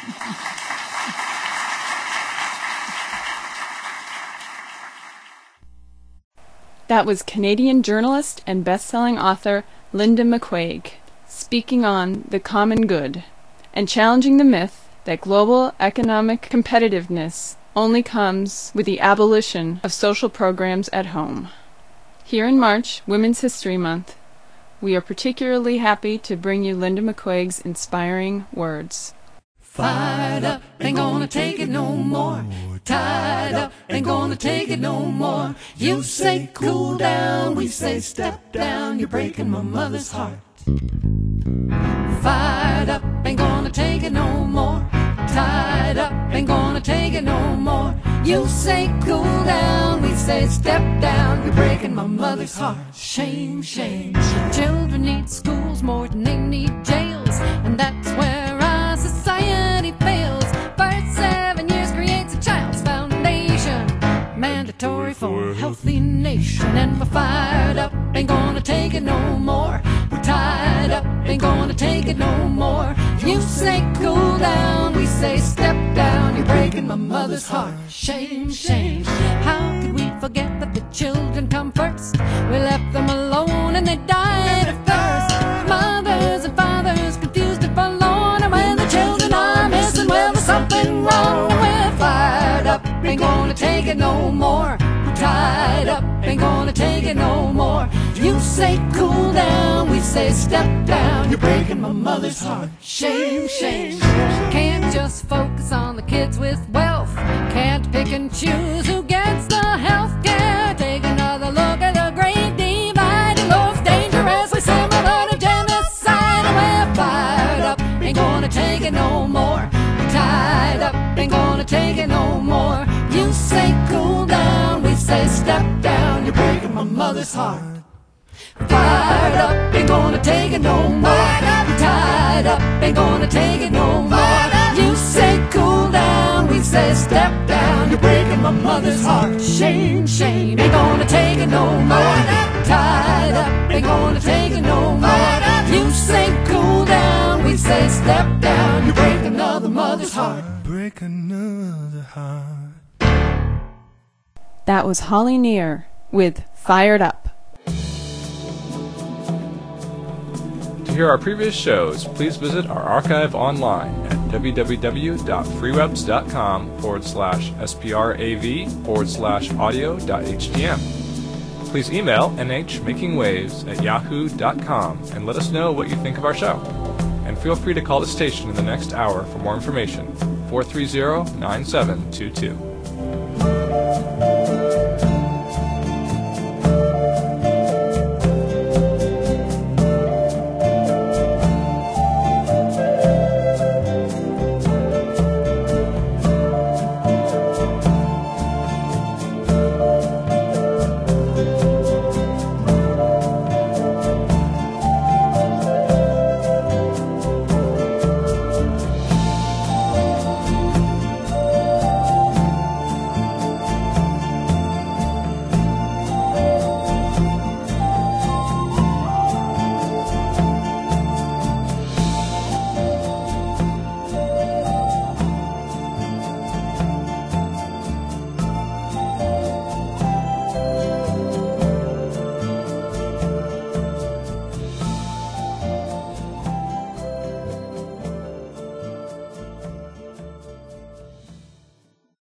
That was Canadian journalist and best-selling author Linda McQuaig speaking on the common good and challenging the myth that global economic competitiveness only comes with the abolition of social programs at home. Here in March, Women's History Month, we are particularly happy to bring you Linda McQuaig's inspiring words. Fired up, ain't gonna take it no more. Tied up, ain't gonna take it no more. You say cool down, we say step down. You're breaking my mother's heart. Fired up, ain't gonna take it no more. Tied up, ain't gonna take it no more. You say cool down, we say step down. You're breaking my mother's heart. Shame, shame. Children need schools more than they need jails, and that's where our society fails. First seven years creates a child's foundation, mandatory for a healthy nation. And we're fired up, ain't gonna take it no more. We're tied up, ain't gonna take it no more. You say cool down, we say step down. You're breaking my mother's heart. Shame, shame. How could we forget that the children come first? We left them alone and they died of thirst. Mothers and fathers confused and forlorn, and when the children are missing, well, there's something wrong. And we're fired up, ain't gonna take it no more. We're tied up, ain't gonna take it no more. You say cool down, we say step down. You're breaking my mother's heart. Shame, shame. Can't just focus on the kids with wealth. Can't pick and choose who gets the health care. Take another look at the great divide. It looks dangerously similar to genocide. We're fired up, ain't gonna take it no more. Tied up, ain't gonna take it no more. You say cool down, we say step down. You're breaking my mother's heart. Fired up, ain't gonna take it no more. Tied up, ain't gonna take it no more. You say cool down, we say step down. You're breaking my mother's heart. Shame, shame, ain't gonna take it no more. Tied up, ain't gonna take it no more. You say cool down, we say step down. You break another mother's heart. Break another heart. That was Holly Near with Fired Up. To hear our previous shows, please visit our archive online at www.freewebs.com forward slash sprav forward slash audio.htm. Please email nhmakingwaves at yahoo.com and let us know what you think of our show. And feel free to call the station in the next hour for more information, four three zero, nine seven two two.